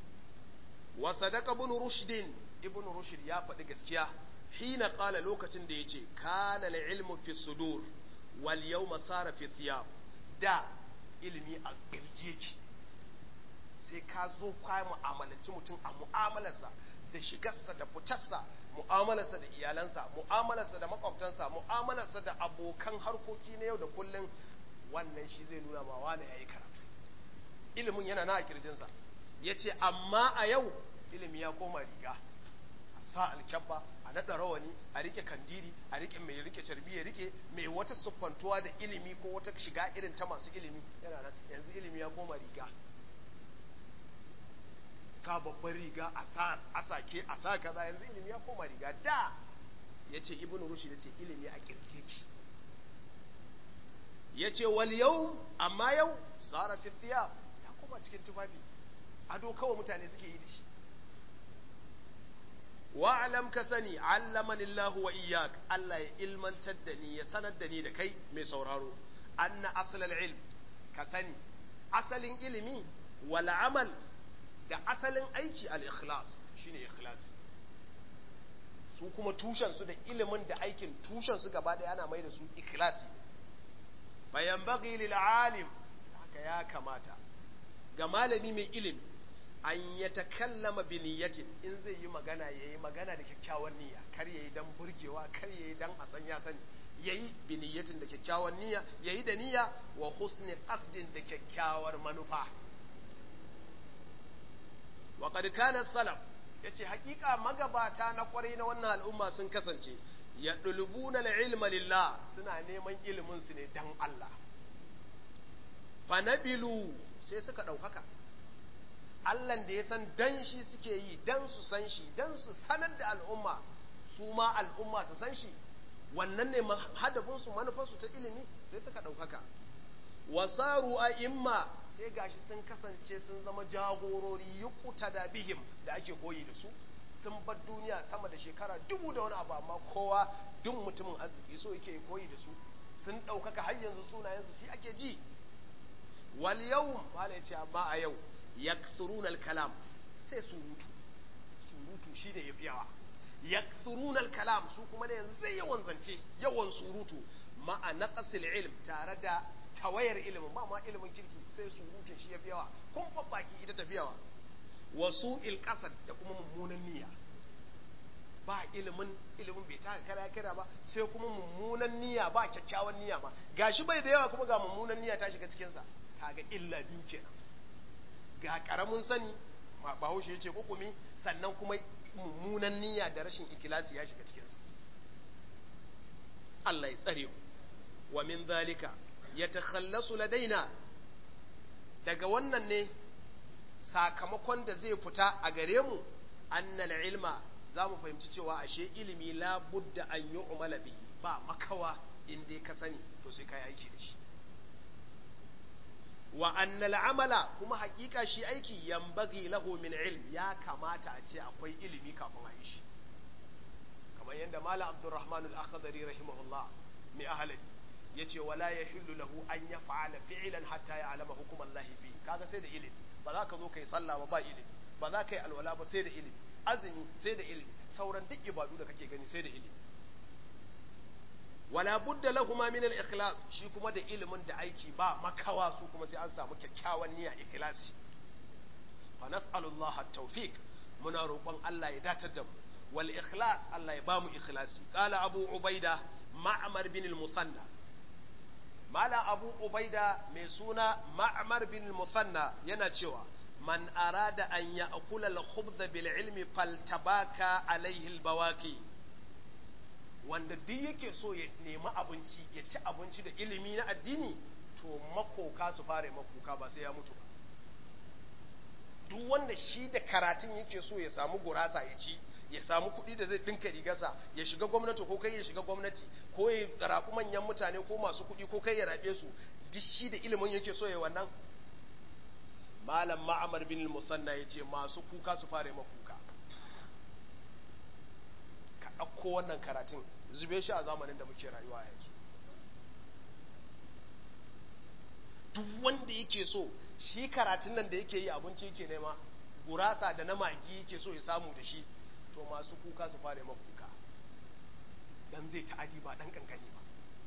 Wa sadaqa ibn rushdin, ibn rushd ya faɗi gaskiya hina qala, lokacin da yace kana al-ilmu fi sudur wal yawma sara fi thiyab. Da ilimi a kirje ki, sai ka zo ka mu'amalanci mutum a mu'amalarsa da shigarsa da fitarsa, mu'amalarsa da iyalansa, mu'amalarsa da makwabtansa, mu'amalarsa da abokan harkoki na yau da kullun, wannan shi zai nuna ma wani yayi karatu. Ilimin yana na a kirjinsa. Yace amma a yau ilimi ya koma riga, a sa alkyabba, a naɗa rawani, a rike kandiri, a rike mai rike carbi ya rike, mai wata siffantuwa da ilimi ko wata shiga irin ta masu ilimi yana nan. Yanzu ilimi ya koma riga, sa babban riga, a sa asake, a sa kaza. Yanzu ilimi ya koma riga. Da yace ibnu rushd yace ilimi a kirje ki yace wal yau amma yau sara fi thiyab ya kuma cikin tufafi ado kawai mutane suke yi da shi wa'alam ka sani allamani Allah wa iyyak Allah ya ilmantar da ni ya sanar da ni da kai mai sauraro anna aslal ilm ka sani asalin ilimi wal amal da asalin aiki al ikhlas shine ikhlasi su kuma tushen su da ilimin da aikin tushen su gaba daya ana mai da su ikhlasi bayan bagi lil alim haka ya kamata ga malami mai ilimi an ya takallama bi niyyatin in zai yi magana yayi magana da kyakkyawan niyya kar yayi dan burgewa kar yayi dan a san ya sani yayi bi niyyatin da kyakkyawan niyya yayi da niyya wa husni qasdin da kyakkyawar manufa wa qad kana salaf yace hakika magabata na kwarai na wannan al'umma sun kasance ya dulubuna al-ilma lillah suna neman ilimin su ne dan Allah fa nabilu sai suka daukaka Allahn da ya san dan shi suke yi dan su san shi dan su sanar da al'umma su ma al'umma su san shi wannan ne hadabinsu manufarsu ta ilimi sai suka ɗaukaka wasaru a imma sai gashi sun kasance sun zama jagorori yukuta da bihim da ake koyi da su sun bar duniya sama da shekara dubu da wani abu amma kowa duk mutumin arziki so yake koyi da su sun ɗaukaka har yanzu sunayensu shi ake ji wal yau mala ya ce amma a yau yaksuruna al-kalam sai surutu surutu shi ne yafi yawa yaksuruna al-kalam su kuma ne yanzu sai yawan zance yawan surutu ma'a naqsil ilm tare da tawayar ilimin ba ma ilimin kirki sai surutun shi yafi yawa kun babbaki ita tafi yawa wasu ilqasad da kuma mummunan niyya ba ilimin ilimin bai taka kara kira ba sai kuma mummunan niyya ba kyakkyawan niyya ma gashi bai da yawa kuma ga mummunan niyya ta shiga cikin sa kaga illa biyu kenan ga karamin sani bahaushe ya ce kukumi sannan kuma mummunan niyya da rashin ikilasi ya shiga cikinsa Allah ya tsare mu wa min zalika yatakhallasu ladaina daga wannan ne sakamakon da zai fita a gare mu annal ilma za mu fahimci cewa ashe ilimi la budda an yu'mala bihi ba makawa in dai ka sani to sai kai aiki da shi wa annal amala kuma hakika shi aiki yambagi lahu min ilm ya kamata a ce akwai ilimi kafin a yi shi kamar yadda malam abdurrahman al-akhdari rahimahullah mai ahalari yace wala yahillu lahu an yaf'ala fi'lan hatta ya'lama hukum Allah fi kaga sai da ilimi ba za ka zo kai sallah ba ba ilimi ba za ka yi alwala ba sai da ilimi azumi sai da ilimi sauran duk ibadu da kake gani sai da ilimi wala budda lahuma min al-ikhlas shi kuma da ilimin da aiki ba makawa su kuma sai an samu kyakkyawan niyya ikhlasi fa nas'alullah at-tawfiq muna roƙon Allah ya datar da mu wal ikhlas Allah ya bamu ikhlasi qala abu ubaida ma'mar bin al-musanna mala abu ubaida mai suna ma'mar bin al-musanna yana cewa man arada an ya'kula al-khubza bil ilmi faltabaka alayhi al-bawaqi wanda duk yake so ya nemi abinci ya ci abinci da ilimi na addini to makoka su fara makoka ba sai ya mutu ba duk wanda shi da karatun yake so ya samu gurasa ya ci ya samu kuɗi da zai dinka rigarsa ya shiga gwamnati ko kai ya shiga gwamnati ko ya rabu manyan mutane ko masu kuɗi ko kai ya rabe su duk shi da ilimin yake so ya wannan malam ma'amar bin musanna yace masu kuka su fara makuka ɗauko wannan karatun zube shi a zamanin da muke rayuwa yanzu duk wanda yake so shi karatun nan da yake yi abinci yake nema gurasa da na magi yake so ya samu da shi to masu kuka su fara makuka dan zai ta'adi ba dan kankani ba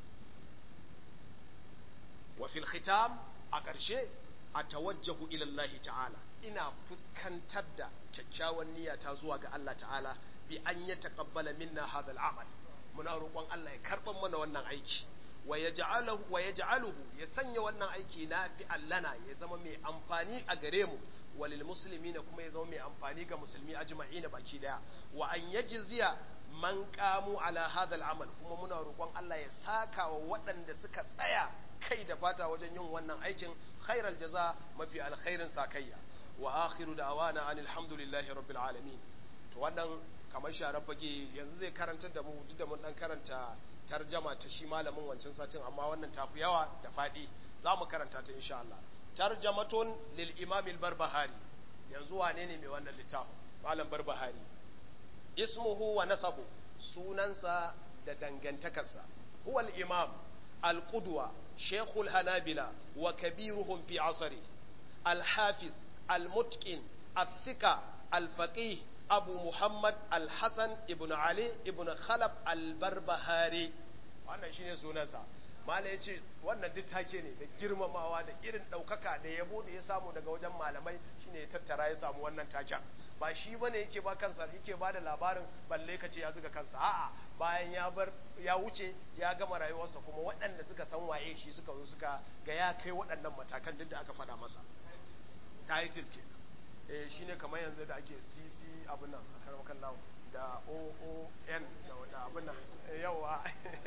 wa fil khitam a ƙarshe a tawajjahu ila Allah ta'ala ina fuskantar da kyakkyawan niyya ta zuwa ga Allah ta'ala bi an ya taqabbala minna hadha al-amal muna roƙon Allah ya karban mana wannan aiki wa yaj'aluhu wa yaj'aluhu ya sanya wannan aiki na fi allana ya zama mai amfani a gare mu walil muslimina kuma ya zama mai amfani ga musulmi ajma'ina baki daya wa an yajziya man qamu ala hadha al-amal kuma muna roƙon Allah ya saka wa waɗanda suka tsaya kai da fata wajen yin wannan aikin khairal jaza mafi alkhairin sakayya wa akhiru da'wana alhamdulillahi rabbil alamin to wannan kamar sharar fage yanzu zai karantar da mu duk da mun dan karanta tarjama ta shi malamin wancan satin amma wannan tafi yawa da fadi za mu karanta ta insha Allah. Tarjamatun lil imam al-Barbahari, yanzu wane ne mai wannan littafin? Malam Barbahari. Ismuhu wa nasabu, sunansa da dangantakarsa. Huwa al-imam al-qudwa shaykhul hanabila wa kabiruhum fi asri, al-hafiz al-mutqin al-thika al-faqih abu muhammad al-hasan ibn ali ibn khalaf al-Barbahari. Wannan shine sunansa. Mala ya ce wannan duk take ne da girmamawa da irin ɗaukaka da yabo da ya samu daga wajen malamai shine ya tattara ya samu wannan taken. Ba shi bane yake ba kansa yake ba da labarin balle ka ce ya zuga kansa, a'a bayan ya bar ya wuce ya gama rayuwarsa kuma waɗanda suka san waye shi suka zo suka ga ya kai waɗannan matakan duk da aka faɗa masa. Title ke eh shine kamar yanzu da ake C C abin nan a karamakan lawo da O O N da abin nan yawa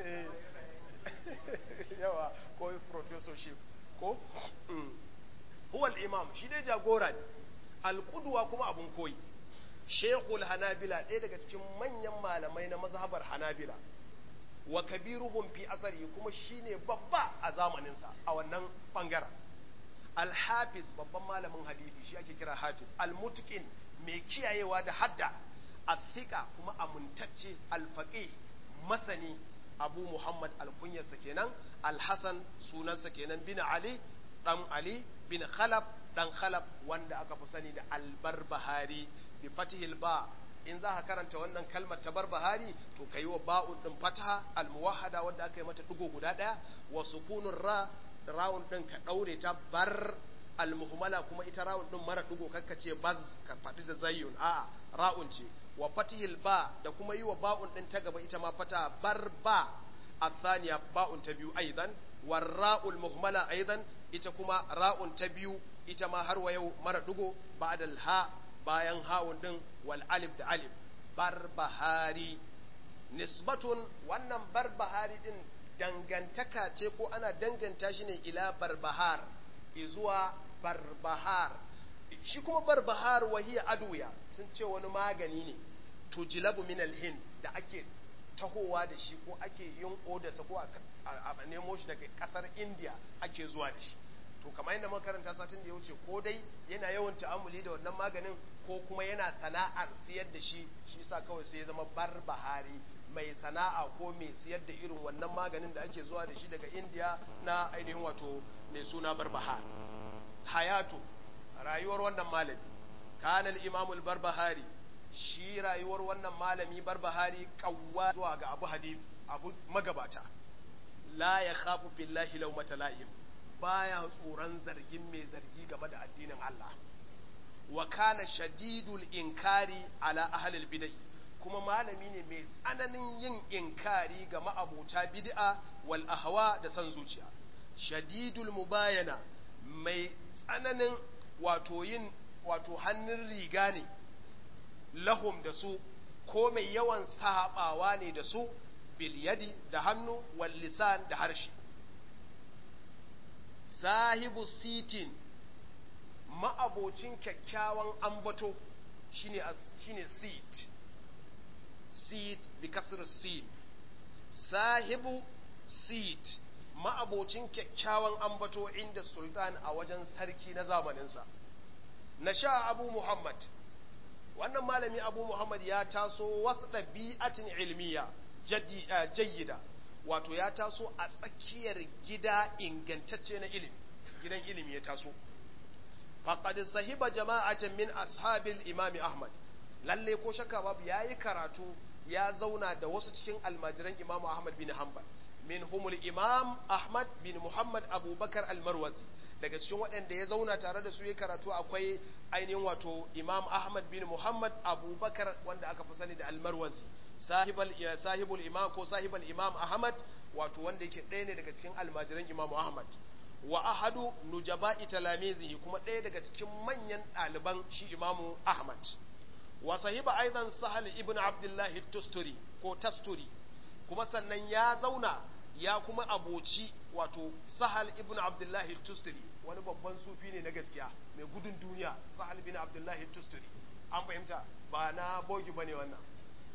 yawa ko professorship ko huwa al-imam shi dai jagora ne, al-qudwa kuma abun koyi, shaykhul hanabila ɗaya daga cikin manyan malamai na mazhabar hanabila, wa kabiruhum fi asari kuma shine babba a zamanin sa a wannan bangaren, al-hafiz babban malamin hadisi shi ake kira hafiz, al-mutqin mai kiyayewa da hadda, al-thika kuma amuntacce, al-faqih masani, abu muhammad alkunyarsa kenan, alhassan sunansa kenan, bin ali dan ali bin khalaf dan khalaf wanda aka fi sani da albarbahari bi fatihil ba. In za ka karanta wannan kalmar ta barbahari to kai wa ba'un din fataha almuwahhada wanda aka yi mata digo guda daya, wa sukunur ra ra'un din ka daure ta bar, almuhmala kuma ita ra'un din mara digo kakkace baz ka fadi da zayyun, a'a ra'un ce, wa fatihil ba da kuma yi wa ba'un din ta gaba ita ma fata barba athaniya ba'un ta biyu aidan, war ra'ul muhmala aidan ita kuma ra'un ta biyu ita ma har wa yau mara dugo ba'dal ha bayan ha'un din wal alif da alif. Barbahari nisbatun, wannan barbahari din dangantaka ce ko ana danganta shi ne ila barbahar izuwa barbahar. Shi kuma barbahar wahiya aduya sun ce wani magani ne tujilabu min al-hind da ake tahowa da shi ko ake yin odarsa ko a nemo shi daga kasar India ake zuwa da shi. To kamar yadda makaranta satin da ya wuce ko dai yana yawan ta'amuli da wannan maganin ko kuma yana sana'ar siyar da shi, shi sa kawai sai ya zama barbahari, mai sana'a ko mai siyar da irin wannan maganin da ake zuwa da shi daga India na ainihin wato mai suna barbahar. Hayatu, rayuwar wannan malami, kanal imamul barbahari, shi rayuwar wannan malami barbahari kawwa zuwa ga abu hadith abu magabata, la ya khafu billahi lawmata la'im, baya tsoron zargin mai zargi game da addinin Allah, wa kana shadidul inkari ala ahlil bid'ah, kuma malami ne mai tsananin yin inkari ga ma'abuta bid'a wal ahwa da san zuciya, shadidul mubayana, mai tsananin wato yin wato hannun riga ne lahum da su, ko mai yawan sabawa ne da su, bil yadi da hannu, wal lisan da harshe. Sahibu sitin, ma'abocin kyakkyawan ambato shine shine sit sit bi kasr sin, sahibu sit, ma'abocin kyakkyawan ambato inda sultan a wajen sarki na zamaninsa. Na sha abu muhammad, wannan malami abu muhammad ya taso wasu ɗabi'atin ilmiya jayyida, wato ya taso a tsakiyar gida ingantacce na ilimi, gidan ilimi ya taso. Faqad sahiba jama'atan min ashabil imami ahmad, lalle ko shakka babu yayi karatu ya zauna da wasu cikin almajiran imamu ahmad bin hanbal, min humul imam ahmad bin muhammad abubakar al-marwazi, daga cikin waɗanda ya zauna tare da su ya karatu akwai ainihin wato imam ahmad bin muhammad abubakar wanda aka fi sani da al-marwazi, sahibul sahibul imam ko sahibul imam ahmad, wato wanda yake ɗaya ne daga cikin almajiran imamu ahmad, wa ahadu nujaba'i talamizihi, kuma ɗaya daga cikin manyan ɗaliban shi imamu ahmad. Wa sahiba aidan sahal ibn abdullah tusturi ko tasturi, kuma sannan ya zauna ya kuma aboci wato sahal ibn abdullah tusturi, wani babban sufi ne na gaskiya mai gudun duniya, sahal ibn abdullah tusturi, an fahimta ba na bogi bane wannan,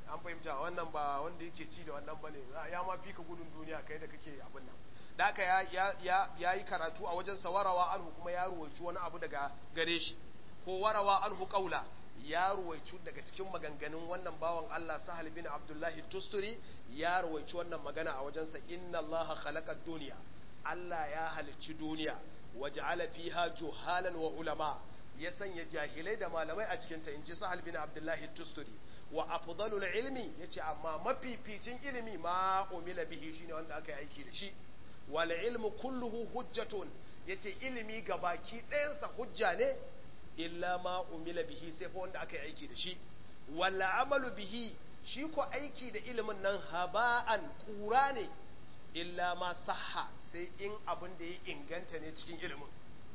an fahimta wannan ba wanda yake ci da wannan bane ya ma fi ka gudun duniya kai da kake abin nan da haka ya ya ya yi karatu a wajen sa warawa anhu kuma ya ruwaici wani abu daga gare shi ko warawa anhu qaula ya ruwaici daga cikin maganganun wannan bawan Allah Sahal bin Abdullahi Tusturi ya ruwaici wannan magana a wajen sa inna Allah khalaqa dunya Allah ya halicci duniya waja'ala fiha juhalan wa ulama ya sanya jahilai da malamai a cikin ta inji Sahal bin Abdullahi Tusturi wa afdalul ilmi yace amma mafificin ilimi ma umila bihi shine wanda aka yi aiki da shi wal ilmu kulluhu hujjatun yace ilimi gabaki ɗayansa hujja ne illa ma umila bihi sai fa wanda aka yi aiki da shi wal amalu bihi shi ko aiki da ilimin nan haba'an kura ne illa ma sahha sai in abin da ya inganta ne cikin ilimin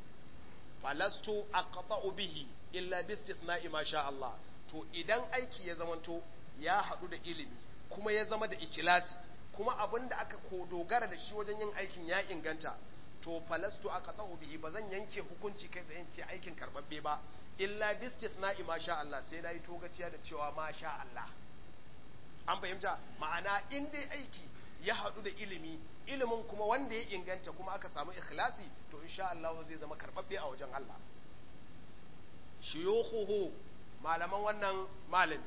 falastu aqta'u bihi illa bi istithna'i ma sha Allah to idan aiki ya zamanto ya hadu da ilimi kuma ya zama da ikhlasi kuma abin da aka ko dogara da shi wajen yin aikin ya inganta to falastu aqta'u bihi bazan yanke hukunci kai tsayin ce aikin karbabbe ba illa bi istithna'i ma sha Allah sai nayi togaciya da cewa ma sha Allah an fahimta ma'ana in dai aiki ya hadu da ilimi ilimin kuma wanda ya inganta kuma aka samu ikhlasi to insha Allah zai zama karbabbe a wajen Allah shuyukhuhu malaman wannan malami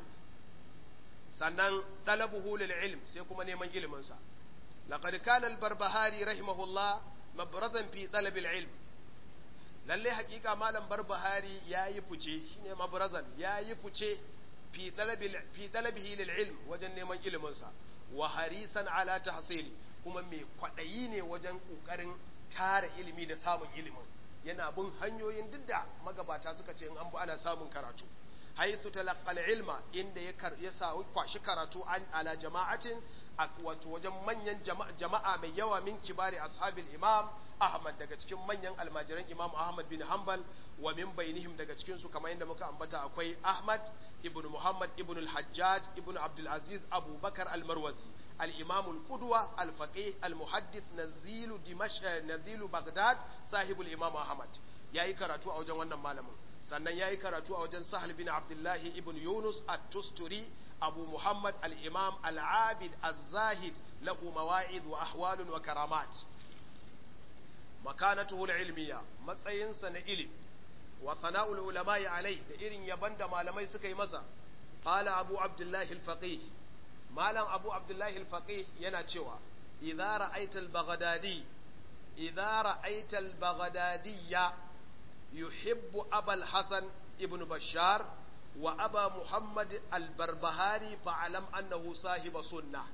sannan dalabuhu lil ilm sai kuma neman ilimin sa laqad kana al barbahari rahimahullah mabrazan fi talab al ilm lalle hakika malam barbahari yayi fice shine mabrazan yayi fice fi talab fi talabihi lil ilm wajen neman ilimin sa wa harisan ala tahsili kuma mai kwadayi ne wajen kokarin tara ilimi da samun ilimin yana bin hanyoyin duk da magabata suka ce in an bu ana samun karatu haythu talaqqal ilma inda ya ya sa kwashi karatu an ala jama'atin wato wajen manyan jama'a mai yawa min kibari ashabil imam Ahmad daga cikin manyan almajiran Imam Ahmad bin Hanbal wa min bainihim daga cikin su kamar yadda muka ambata akwai Ahmad ibn Muhammad ibn al-Hajjaj ibn Abdul Aziz Abu Bakar al-Marwazi al-Imam al-Qudwa al-Faqih al-Muhaddith Nazilu Dimashq Nazilu Baghdad sahibul Imam Ahmad yayi karatu a wajen wannan malamin sannan yayi karatu a wajen Sahal bin Abdullah ibn Yunus at-Tusturi Abu Muhammad al-Imam al-Abid az-Zahid lahu mawa'id wa ahwal wa karamat makanatuhu al-ilmiya matsayinsa na ilimi wa sana'ul ulama'i alai da irin yaban da malamai suka yi masa qala Abu Abdullah al-Faqih malam Abu Abdullah al-Faqih yana cewa idza ra'aita al-Baghdadi idza ra'aita al-Baghdadiyya yuhibbu Abul Hasan ibn Bashar wa Aba Muhammad al-Barbahari fa'alam annahu sahiba sunnah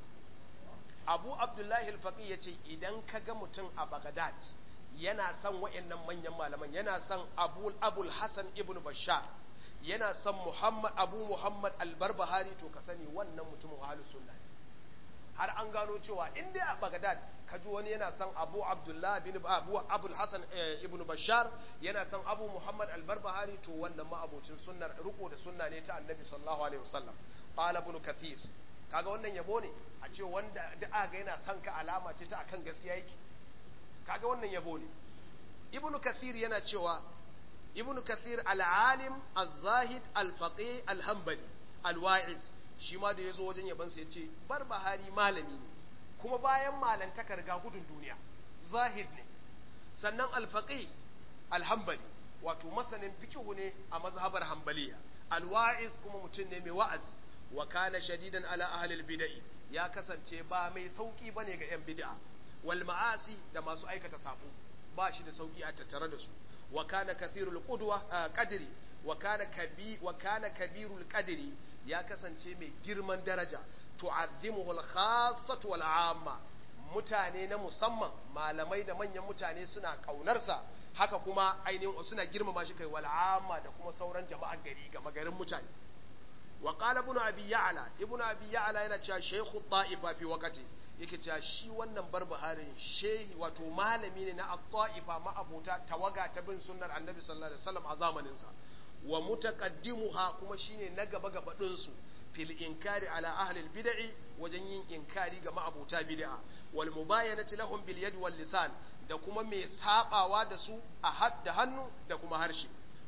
Abu Abdullah al-Faqih yace idan kaga mutum a Baghdad yana son wa'annan manyan malaman yana son Abu Abul Hasan ibn Bashar yana son Muhammad Abu Muhammad al-Barbahari to ka sani wannan mutumin ahlus sunna har an gano cewa in dai a Baghdad kaji wani yana son Abu Abdullah bin Abu Abul Hasan ibn Bashar yana son Abu Muhammad al-Barbahari to wannan ma abocin sunnar riko da sunna ne ta Annabi sallallahu alaihi wasallam qala ibn Kathir kaga wannan yabo ne a ce wanda da aga yana son ka alama ce ta akan gaskiya yake kaga wannan yabo ne ibn Kathir yana cewa ibn Kathir al-alim az-zahid al-faqih al-hanbali al-wa'iz shi ma da yazo wajen yabansa yace Barbahari malami ne kuma bayan malantaka riga gudun duniya zahid ne sannan al-faqih al-hanbali wato masanin fiqhu ne a mazhabar hanbaliya al-wa'iz kuma mutum ne mai wa'azi wa kana shadidan ala ahli al-bid'ah ya kasance ba mai sauki bane ga yan bid'a wal ma'asi da masu aikata sabo ba shi da sauki a tattare da su wa kana kathirul qudwa qadri wa kana kabi wa kana kabirul qadri ya kasance mai girman daraja tu'azzimuhu al-khassatu wal 'amma mutane na musamman malamai da manyan mutane suna kaunarsa haka kuma ainihin suna girmama shi kai wal 'amma da kuma sauran jama'an gari ga magarin mutane wa qala ibn abi ya'la ibn abi ya'la yana cewa shaykhu ta'ifa fi waqti yake cewa shi wannan barbaharin shehi wato malami ne na at-ta'ifa ma abota tawaga ta bin sunnar annabi sallallahu alaihi wasallam a zamanin sa wa mutaqaddimuha kuma shine na gaba gaba din su fil inkari ala ahli al-bid'i wajen yin inkari ga ma'abota bid'a wal mubayanati lahum bil yad wal lisan da kuma mai sabawa da su a hadda hannu da kuma harshe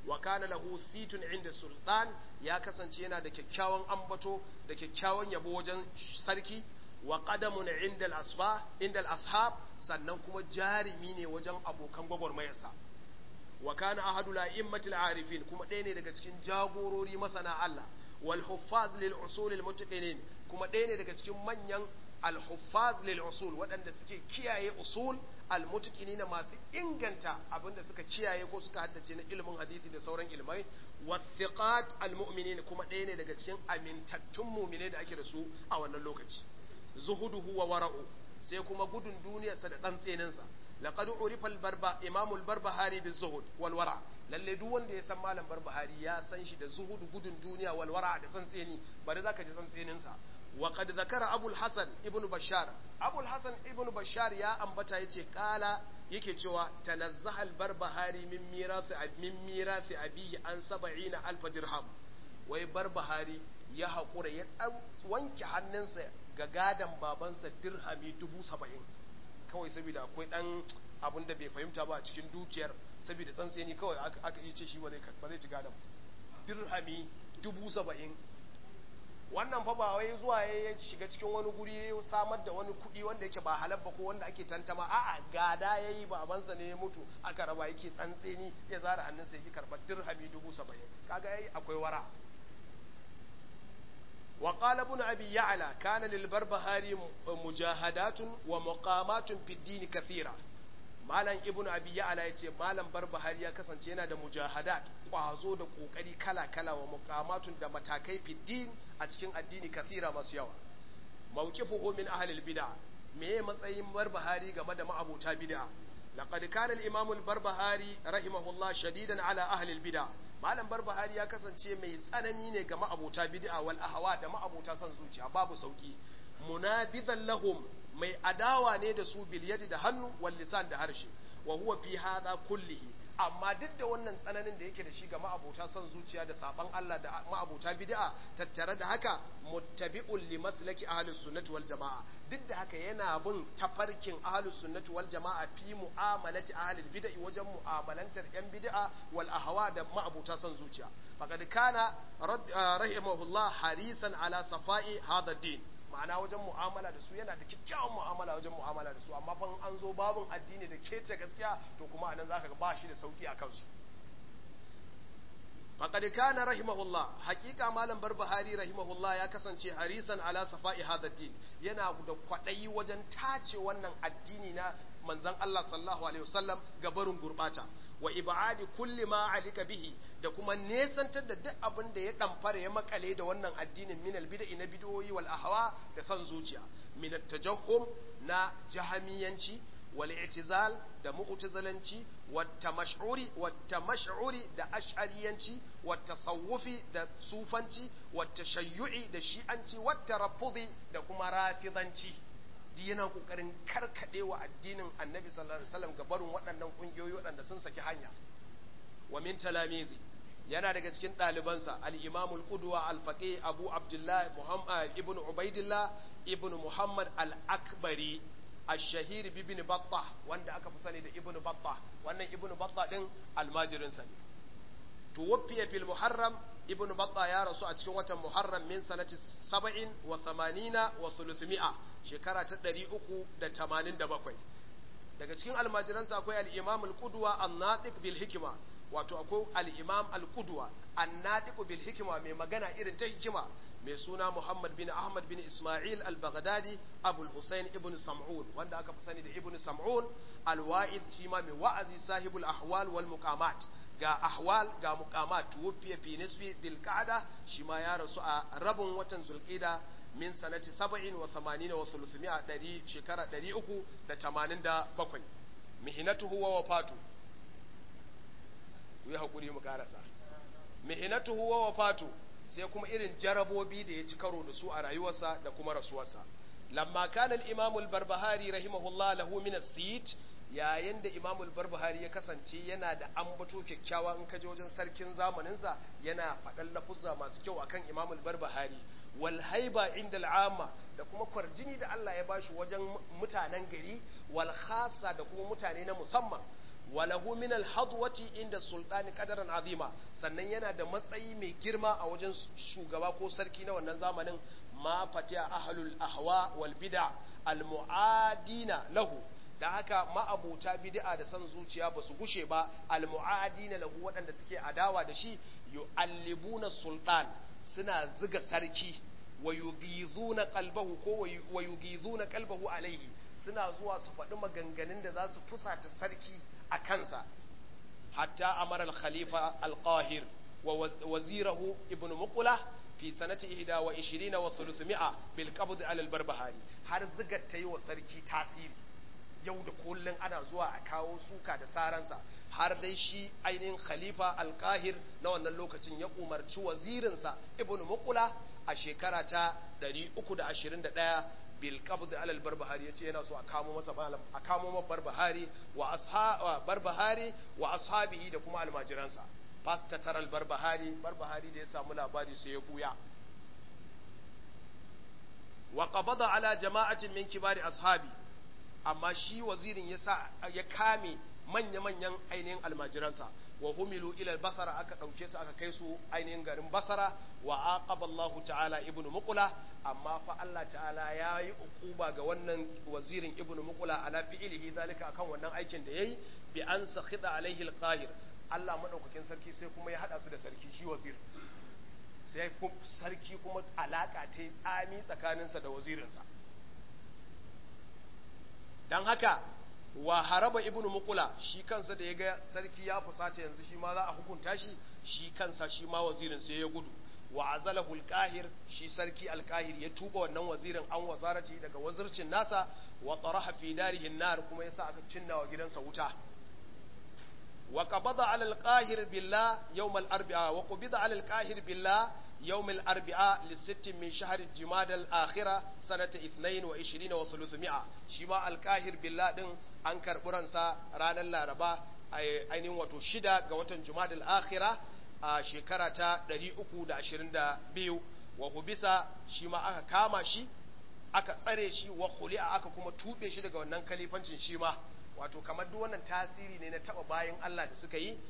wa kana lahu situn inda sultan ya kasance yana da kyakkyawan ambato da kyakkyawan yabo wajen sarki wa qadamun inda al-asfa inda al-ashab sannan kuma jarimi ne wajen abokan gwagwarmayarsa wa kana ahadu la'immatil arifin kuma ɗaya ne daga cikin jagorori masana Allah wal huffaz lil usul al mutaqinin kuma ɗaya ne daga cikin manyan al huffaz lil usul waɗanda suke kiyaye usul al mutaqinin masu inganta abinda suka kiyaye ko suka haddace na ilimin hadisi da sauran ilmai wathiqat al mu'minin kuma ɗaya ne daga cikin amintattun mu'mine da ake da su a wannan lokaci zuhuduhu wa wara'u sai kuma gudun duniyarsa da tsantseninsa laqad urifa al-barba imam al-barbahari bizuhud wal wara lalle duk wanda ya san malam barbahari ya san shi da zuhud gudun duniya wal wara da tsantseni bari zaka ji tsantsenin sa wa qad zakara abu al-hasan ibn bashar abu al-hasan ibn bashar ya ambata yace kala yake cewa tanazzaha al-barbahari min mirathi min mirathi abiyi an sab'ina alf dirham wai barbahari ya hakura ya wanke hannunsa ga gadan babansa dirhami dubu saba'in kawai saboda akwai dan abin da bai fahimta ba a cikin dukiyar saboda tsantseni kawai aka yi ce shi ba zai ci gadan dirhami dubu saba'in wannan fa ba wai zuwa ya shiga cikin wani guri ya samar da wani kuɗi wanda yake ba halal ba ko wanda ake tantama a'a gada yayi babansa ne ya mutu aka raba yake tsantseni ya zara hannunsa yake karɓar dirhami dubu saba'in kaga yayi akwai wara وقال ابن أبي يعلى كان للبربهاري مجاهدات ومقامات في الدين كثيرة مالا ابن أبي يعلى يتي مالا بربهاري يكسن تينا دا مجاهدات وعزو دا قوكري كلا كلا ومقامات دا متاكي في الدين أتكين الدين كثيرة مسيوة موقفه من أهل البدع ميه مسأيم بربهاري غمد ما أبو تابدع لقد كان الإمام البربهاري رحمه الله شديدا على أهل البدع malam barbahari ya kasance mai tsanani ne ga ma'abota bid'a wal ahwa da ma'abota san zuciya babu sauki munabidan lahum mai adawa ne da su bil yadi da hannu wal lisan da harshe wa huwa fi hadha kullihi amma duk da wannan tsananin da yake da shi ga ma'abota san zuciya da saban Allah da ma'abota bid'a tattare da haka muttabi'un li maslaki ahlus sunnati wal jamaa duk da haka yana bin tafarkin ahlus sunnati wal jamaa fi mu'amalati ahlil bid'i wajen mu'amalantar yan bid'a wal ahwa da ma'abota san zuciya faqad kana rahimahullah harisan ala safai hadha din ma'ana wajen mu'amala da su yana da kyakkyawan mu'amala wajen mu'amala da su amma fa an zo babun addini da kece gaskiya to kuma anan zaka ga ba shi da sauki a kansu faqad kana rahimahullah haqiqa malam barbahari rahimahullah ya kasance harisan ala safa'i hadha din yana da kwadayi wajen tace wannan addini na manzon Allah sallallahu alaihi wasallam ga barin gurbata wa ibadi kulli ma alika bihi da kuma nesantar da duk abin da ya damfara ya makale da wannan addinin min albid'i na bid'o'i wal ahwa da san zuciya min at-tajahhum na jahamiyanci wal i'tizal da mu'tazilanci wat tamash'uri wat tamash'uri da ash'ariyanci wat tasawufi da sufanci wat tashayyu'i da shi'anci wat taraffudi da kuma rafidanci di yana kokarin karkadewa addinin annabi sallallahu alaihi wasallam ga barin waɗannan kungiyoyi waɗanda sun saki hanya wa min talamizi yana daga cikin ɗalibansa al-imam al-qudwa al-faqih abu abdullah muhammad ibn ubaidillah ibn muhammad al-akbari ash-shahir ibn battah wanda aka fi sani da ibn battah wannan ibn battah din almajirin sa ne tuwaffiya fil muharram ibn battah ya rasu a cikin watan muharram min sanati sab'in wa thamanina wa thuluthmi'a shekara ta ɗari uku da tamanin da bakwai daga cikin almajiransa akwai al-imam al-qudwa an-natiq bil hikma wato akwai al-imam al-qudwa an-natiq bil hikma mai magana irin ta hikima mai suna Muhammad bin Ahmad bin Ismail al-Baghdadi Abu al-Husayn ibn Sam'un wanda aka fi sani da ibn Sam'un al-Wa'id shi ma mai wa'azi sahibul ahwal wal muqamat ga ahwal ga muqamat tuwfiya fi nisfi dhil-qa'da shi ma ya rasu a rabin watan zulqa'da min sanati sab'in wa thamanina wa thuluthmi'a dari shekara ɗari uku da tamanin da bakwai mihnatuhu wa wafatu yi hakuri mu karasa mihnatuhu wa wafatu sai kuma irin jarabobi da ya ci karo da su a rayuwarsa da kuma rasuwarsa lamma kana al-imam al-barbahari rahimahullah lahu min as-sit yayin da imam al-barbahari ya kasance yana da ambato kyakkyawa in kaje wajen sarkin zamanin sa yana faɗan lafuzza masu kyau akan imam al-barbahari wal haiba inda al-amma da kuma kwarjini da Allah ya bashi wajen mutanen gari wal khassa da kuma mutane na musamman walahu min alhadwati inda sultani qadaran azima sannan yana da matsayi mai girma a wajen shugaba ko sarki na wannan zamanin ma fatiha ahlul ahwa wal bid'a al muadina lahu da haka ma'abuta bid'a da san zuciya ba su gushe ba al muadina lahu waɗanda suke adawa da shi yu'allibuna sultan suna ziga sarki wa yughizuna qalbahu ko wa yughizuna qalbahu alaihi suna zuwa su faɗi maganganun da za su fusata sarki a kansa hatta amara al-khalifa al-qahir wa wazirahu ibn muqula fi sanati ihda wa ishirina wa thuluthmi'a bil qabd ala al-barbahari har zigar tayi wa sarki tasiri yau da kullun ana zuwa a kawo suka da saransa har dai shi ainihin khalifa al-qahir na wannan lokacin ya umarci wazirinsa ibn muqula a shekara ta ɗari uku da ashirin da ɗaya bil qabd ala al barbahari yace yana so a kamo masa malam a kamo masa barbahari wa ashab barbahari wa ashabihi da kuma almajiransa fasta taral barbahari barbahari da ya samu labari sai ya buya wa qabada ala jama'atin min kibari ashabi amma shi wazirin ya sa ya kame manya-manyan ainihin almajiransa wa humilu ila basara aka dauke su aka kai su ainihin garin basara wa aqaba Allah ta'ala ibnu muqula amma fa Allah ta'ala yayi ukuba ga wannan wazirin ibnu muqula ala fi'lihi zalika akan wannan aikin da yayi bi an sakhida alaihi alqahir Allah madaukakin sarki sai kuma ya hada su da sarki shi wazir sai sarki kuma alaka ta tsami tsakaninsa da wazirinsa dan haka wa haraba ibnu muqula shi kansa da yaga sarki ya fusata yanzu shi ma za a hukunta shi shi kansa shi ma wazirin sai ya gudu wa azalahu alqahir shi sarki alqahir ya tuba wannan wazirin an wazarati daga wazircin nasa wa taraha fi darihi nar kuma yasa aka cinna wa gidansa wuta wa qabada ala alqahir billah yawm al-arba'a wa qabida ala alqahir billah يوم الأربعاء للست من شهر الجماد الآخرة سنة اثنين وعشرين وثلاثمائة شما الكاهر بالله دن أنكر برنسا رانا اللاربا أين وتشدا قوة جماد الآخرة شكرة دري أكو دا عشرين دا بيو وهبسا شما أكا كاما شي aka tsare shi wa khuli'a aka kuma tube shi daga wannan kalifancin shi ma wato kamar duk wannan tasiri ne na taba bayan Allah da suka yi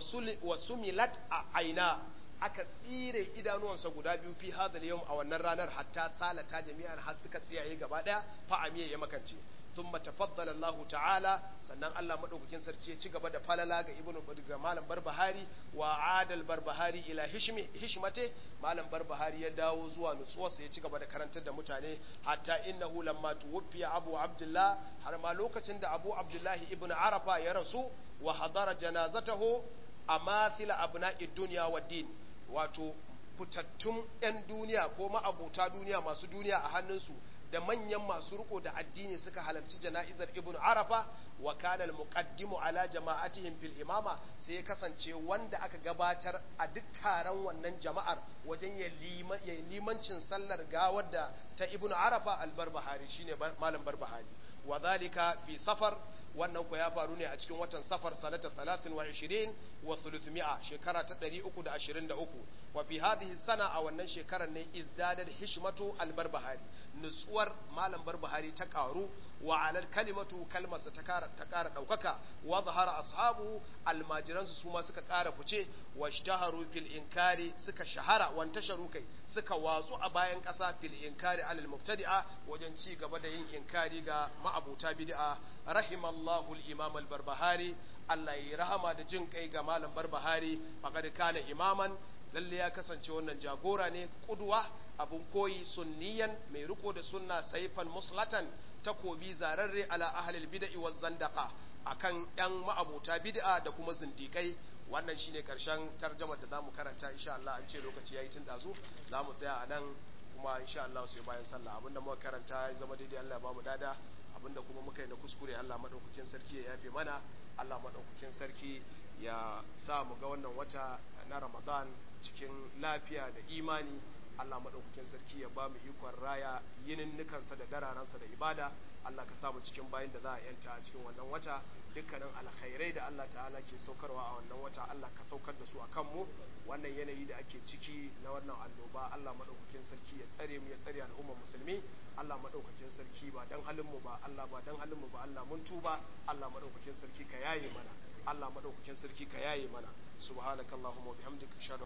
wa sumilat a aina aka tsire idanuwansa guda biyu fi hadal yawm a wannan ranar hatta salata jami'an har suka tsiyaye gaba daya fa amiya ya makance thumma tafaddala Allah ta'ala sannan Allah madaukakin sarki ya ci gaba da falala ga ibnu ga malam barbahari wa adal barbahari ila hishmi hishmate malam barbahari ya dawo zuwa nutsuwarsa ya ci gaba da karantar da mutane hatta innahu lamma tuwfiya abu abdullah har ma lokacin da abu abdullah ibnu arafa ya rasu wa hadara janazatahu amathila abna'id dunya wad din wato fitattun 'yan duniya ko ma'abuta duniya masu duniya a hannunsu da manyan masu riko da addini suka halarci jana'izar ibn arafa wa kana al-muqaddimu ala jama'atihim fil imama sai ya kasance wanda aka gabatar a duk taron wannan jama'ar wajen ya limancin sallar gawar da ta ibn arafa al-barbahari shine malam barbahari wa dhalika fi safar wannan ku ya faru ne a cikin watan safar sanata talatin wa ishirin wa thuluthmi'a shekara ta ɗari uku da ashirin da uku wa fi hadhihi sana a wannan shekarar ne izdadar hishmatu albarbahari nutsuwar malam barbahari ta karu wa alal kalimatu kalmarsa ta kara ta kara daukaka wa zahara ashabu almajiransu su ma suka kara fice wa ishtaharu fil inkari suka shahara wan tasharu kai suka watsu a bayan kasa fil inkari alal mubtadi'a wajen ci gaba da yin inkari ga ma'abuta bid'a rahimallahu al-imam al-barbahari Allah ya rahama da jin kai ga malam barbahari faqad kana imaman lalle ya kasance wannan jagora ne kudwa abun koyi sunniyan mai riko da sunna saifan muslatan takobi zararre ala ahlil bid'i waz zandaqa akan yan ma'abuta bid'a da kuma zindikai wannan shine karshen tarjumar da zamu karanta insha Allah an ce lokaci yayi tun dazu zamu tsaya anan kuma insha Allah sai bayan sallah abinda muka karanta ya zama daidai Allah ya bamu dada abinda kuma muka yi na kuskure Allah madaukakin sarki ya yafe mana Allah madaukakin sarki ya sa mu ga wannan wata na Ramadan cikin lafiya da imani Allah madaukakin sarki ya ba mu ikon raya yininnikansa da dararansa da ibada Allah ka sa mu cikin bayin da za a yanta a cikin wannan wata dukkanin alkhairai da Allah ta'ala ke saukarwa a wannan wata Allah ka saukar da su a kanmu wannan yanayi da ake ciki na wannan annoba Allah madaukakin sarki ya tsare mu ya tsare al'ummar musulmi Allah madaukakin sarki ba dan halin mu ba Allah ba dan halin mu ba Allah mun tuba Allah madaukakin sarki ka yaye mana Allah madaukakin sarki ka yaye mana subhanakallahumma wa bihamdika ashhadu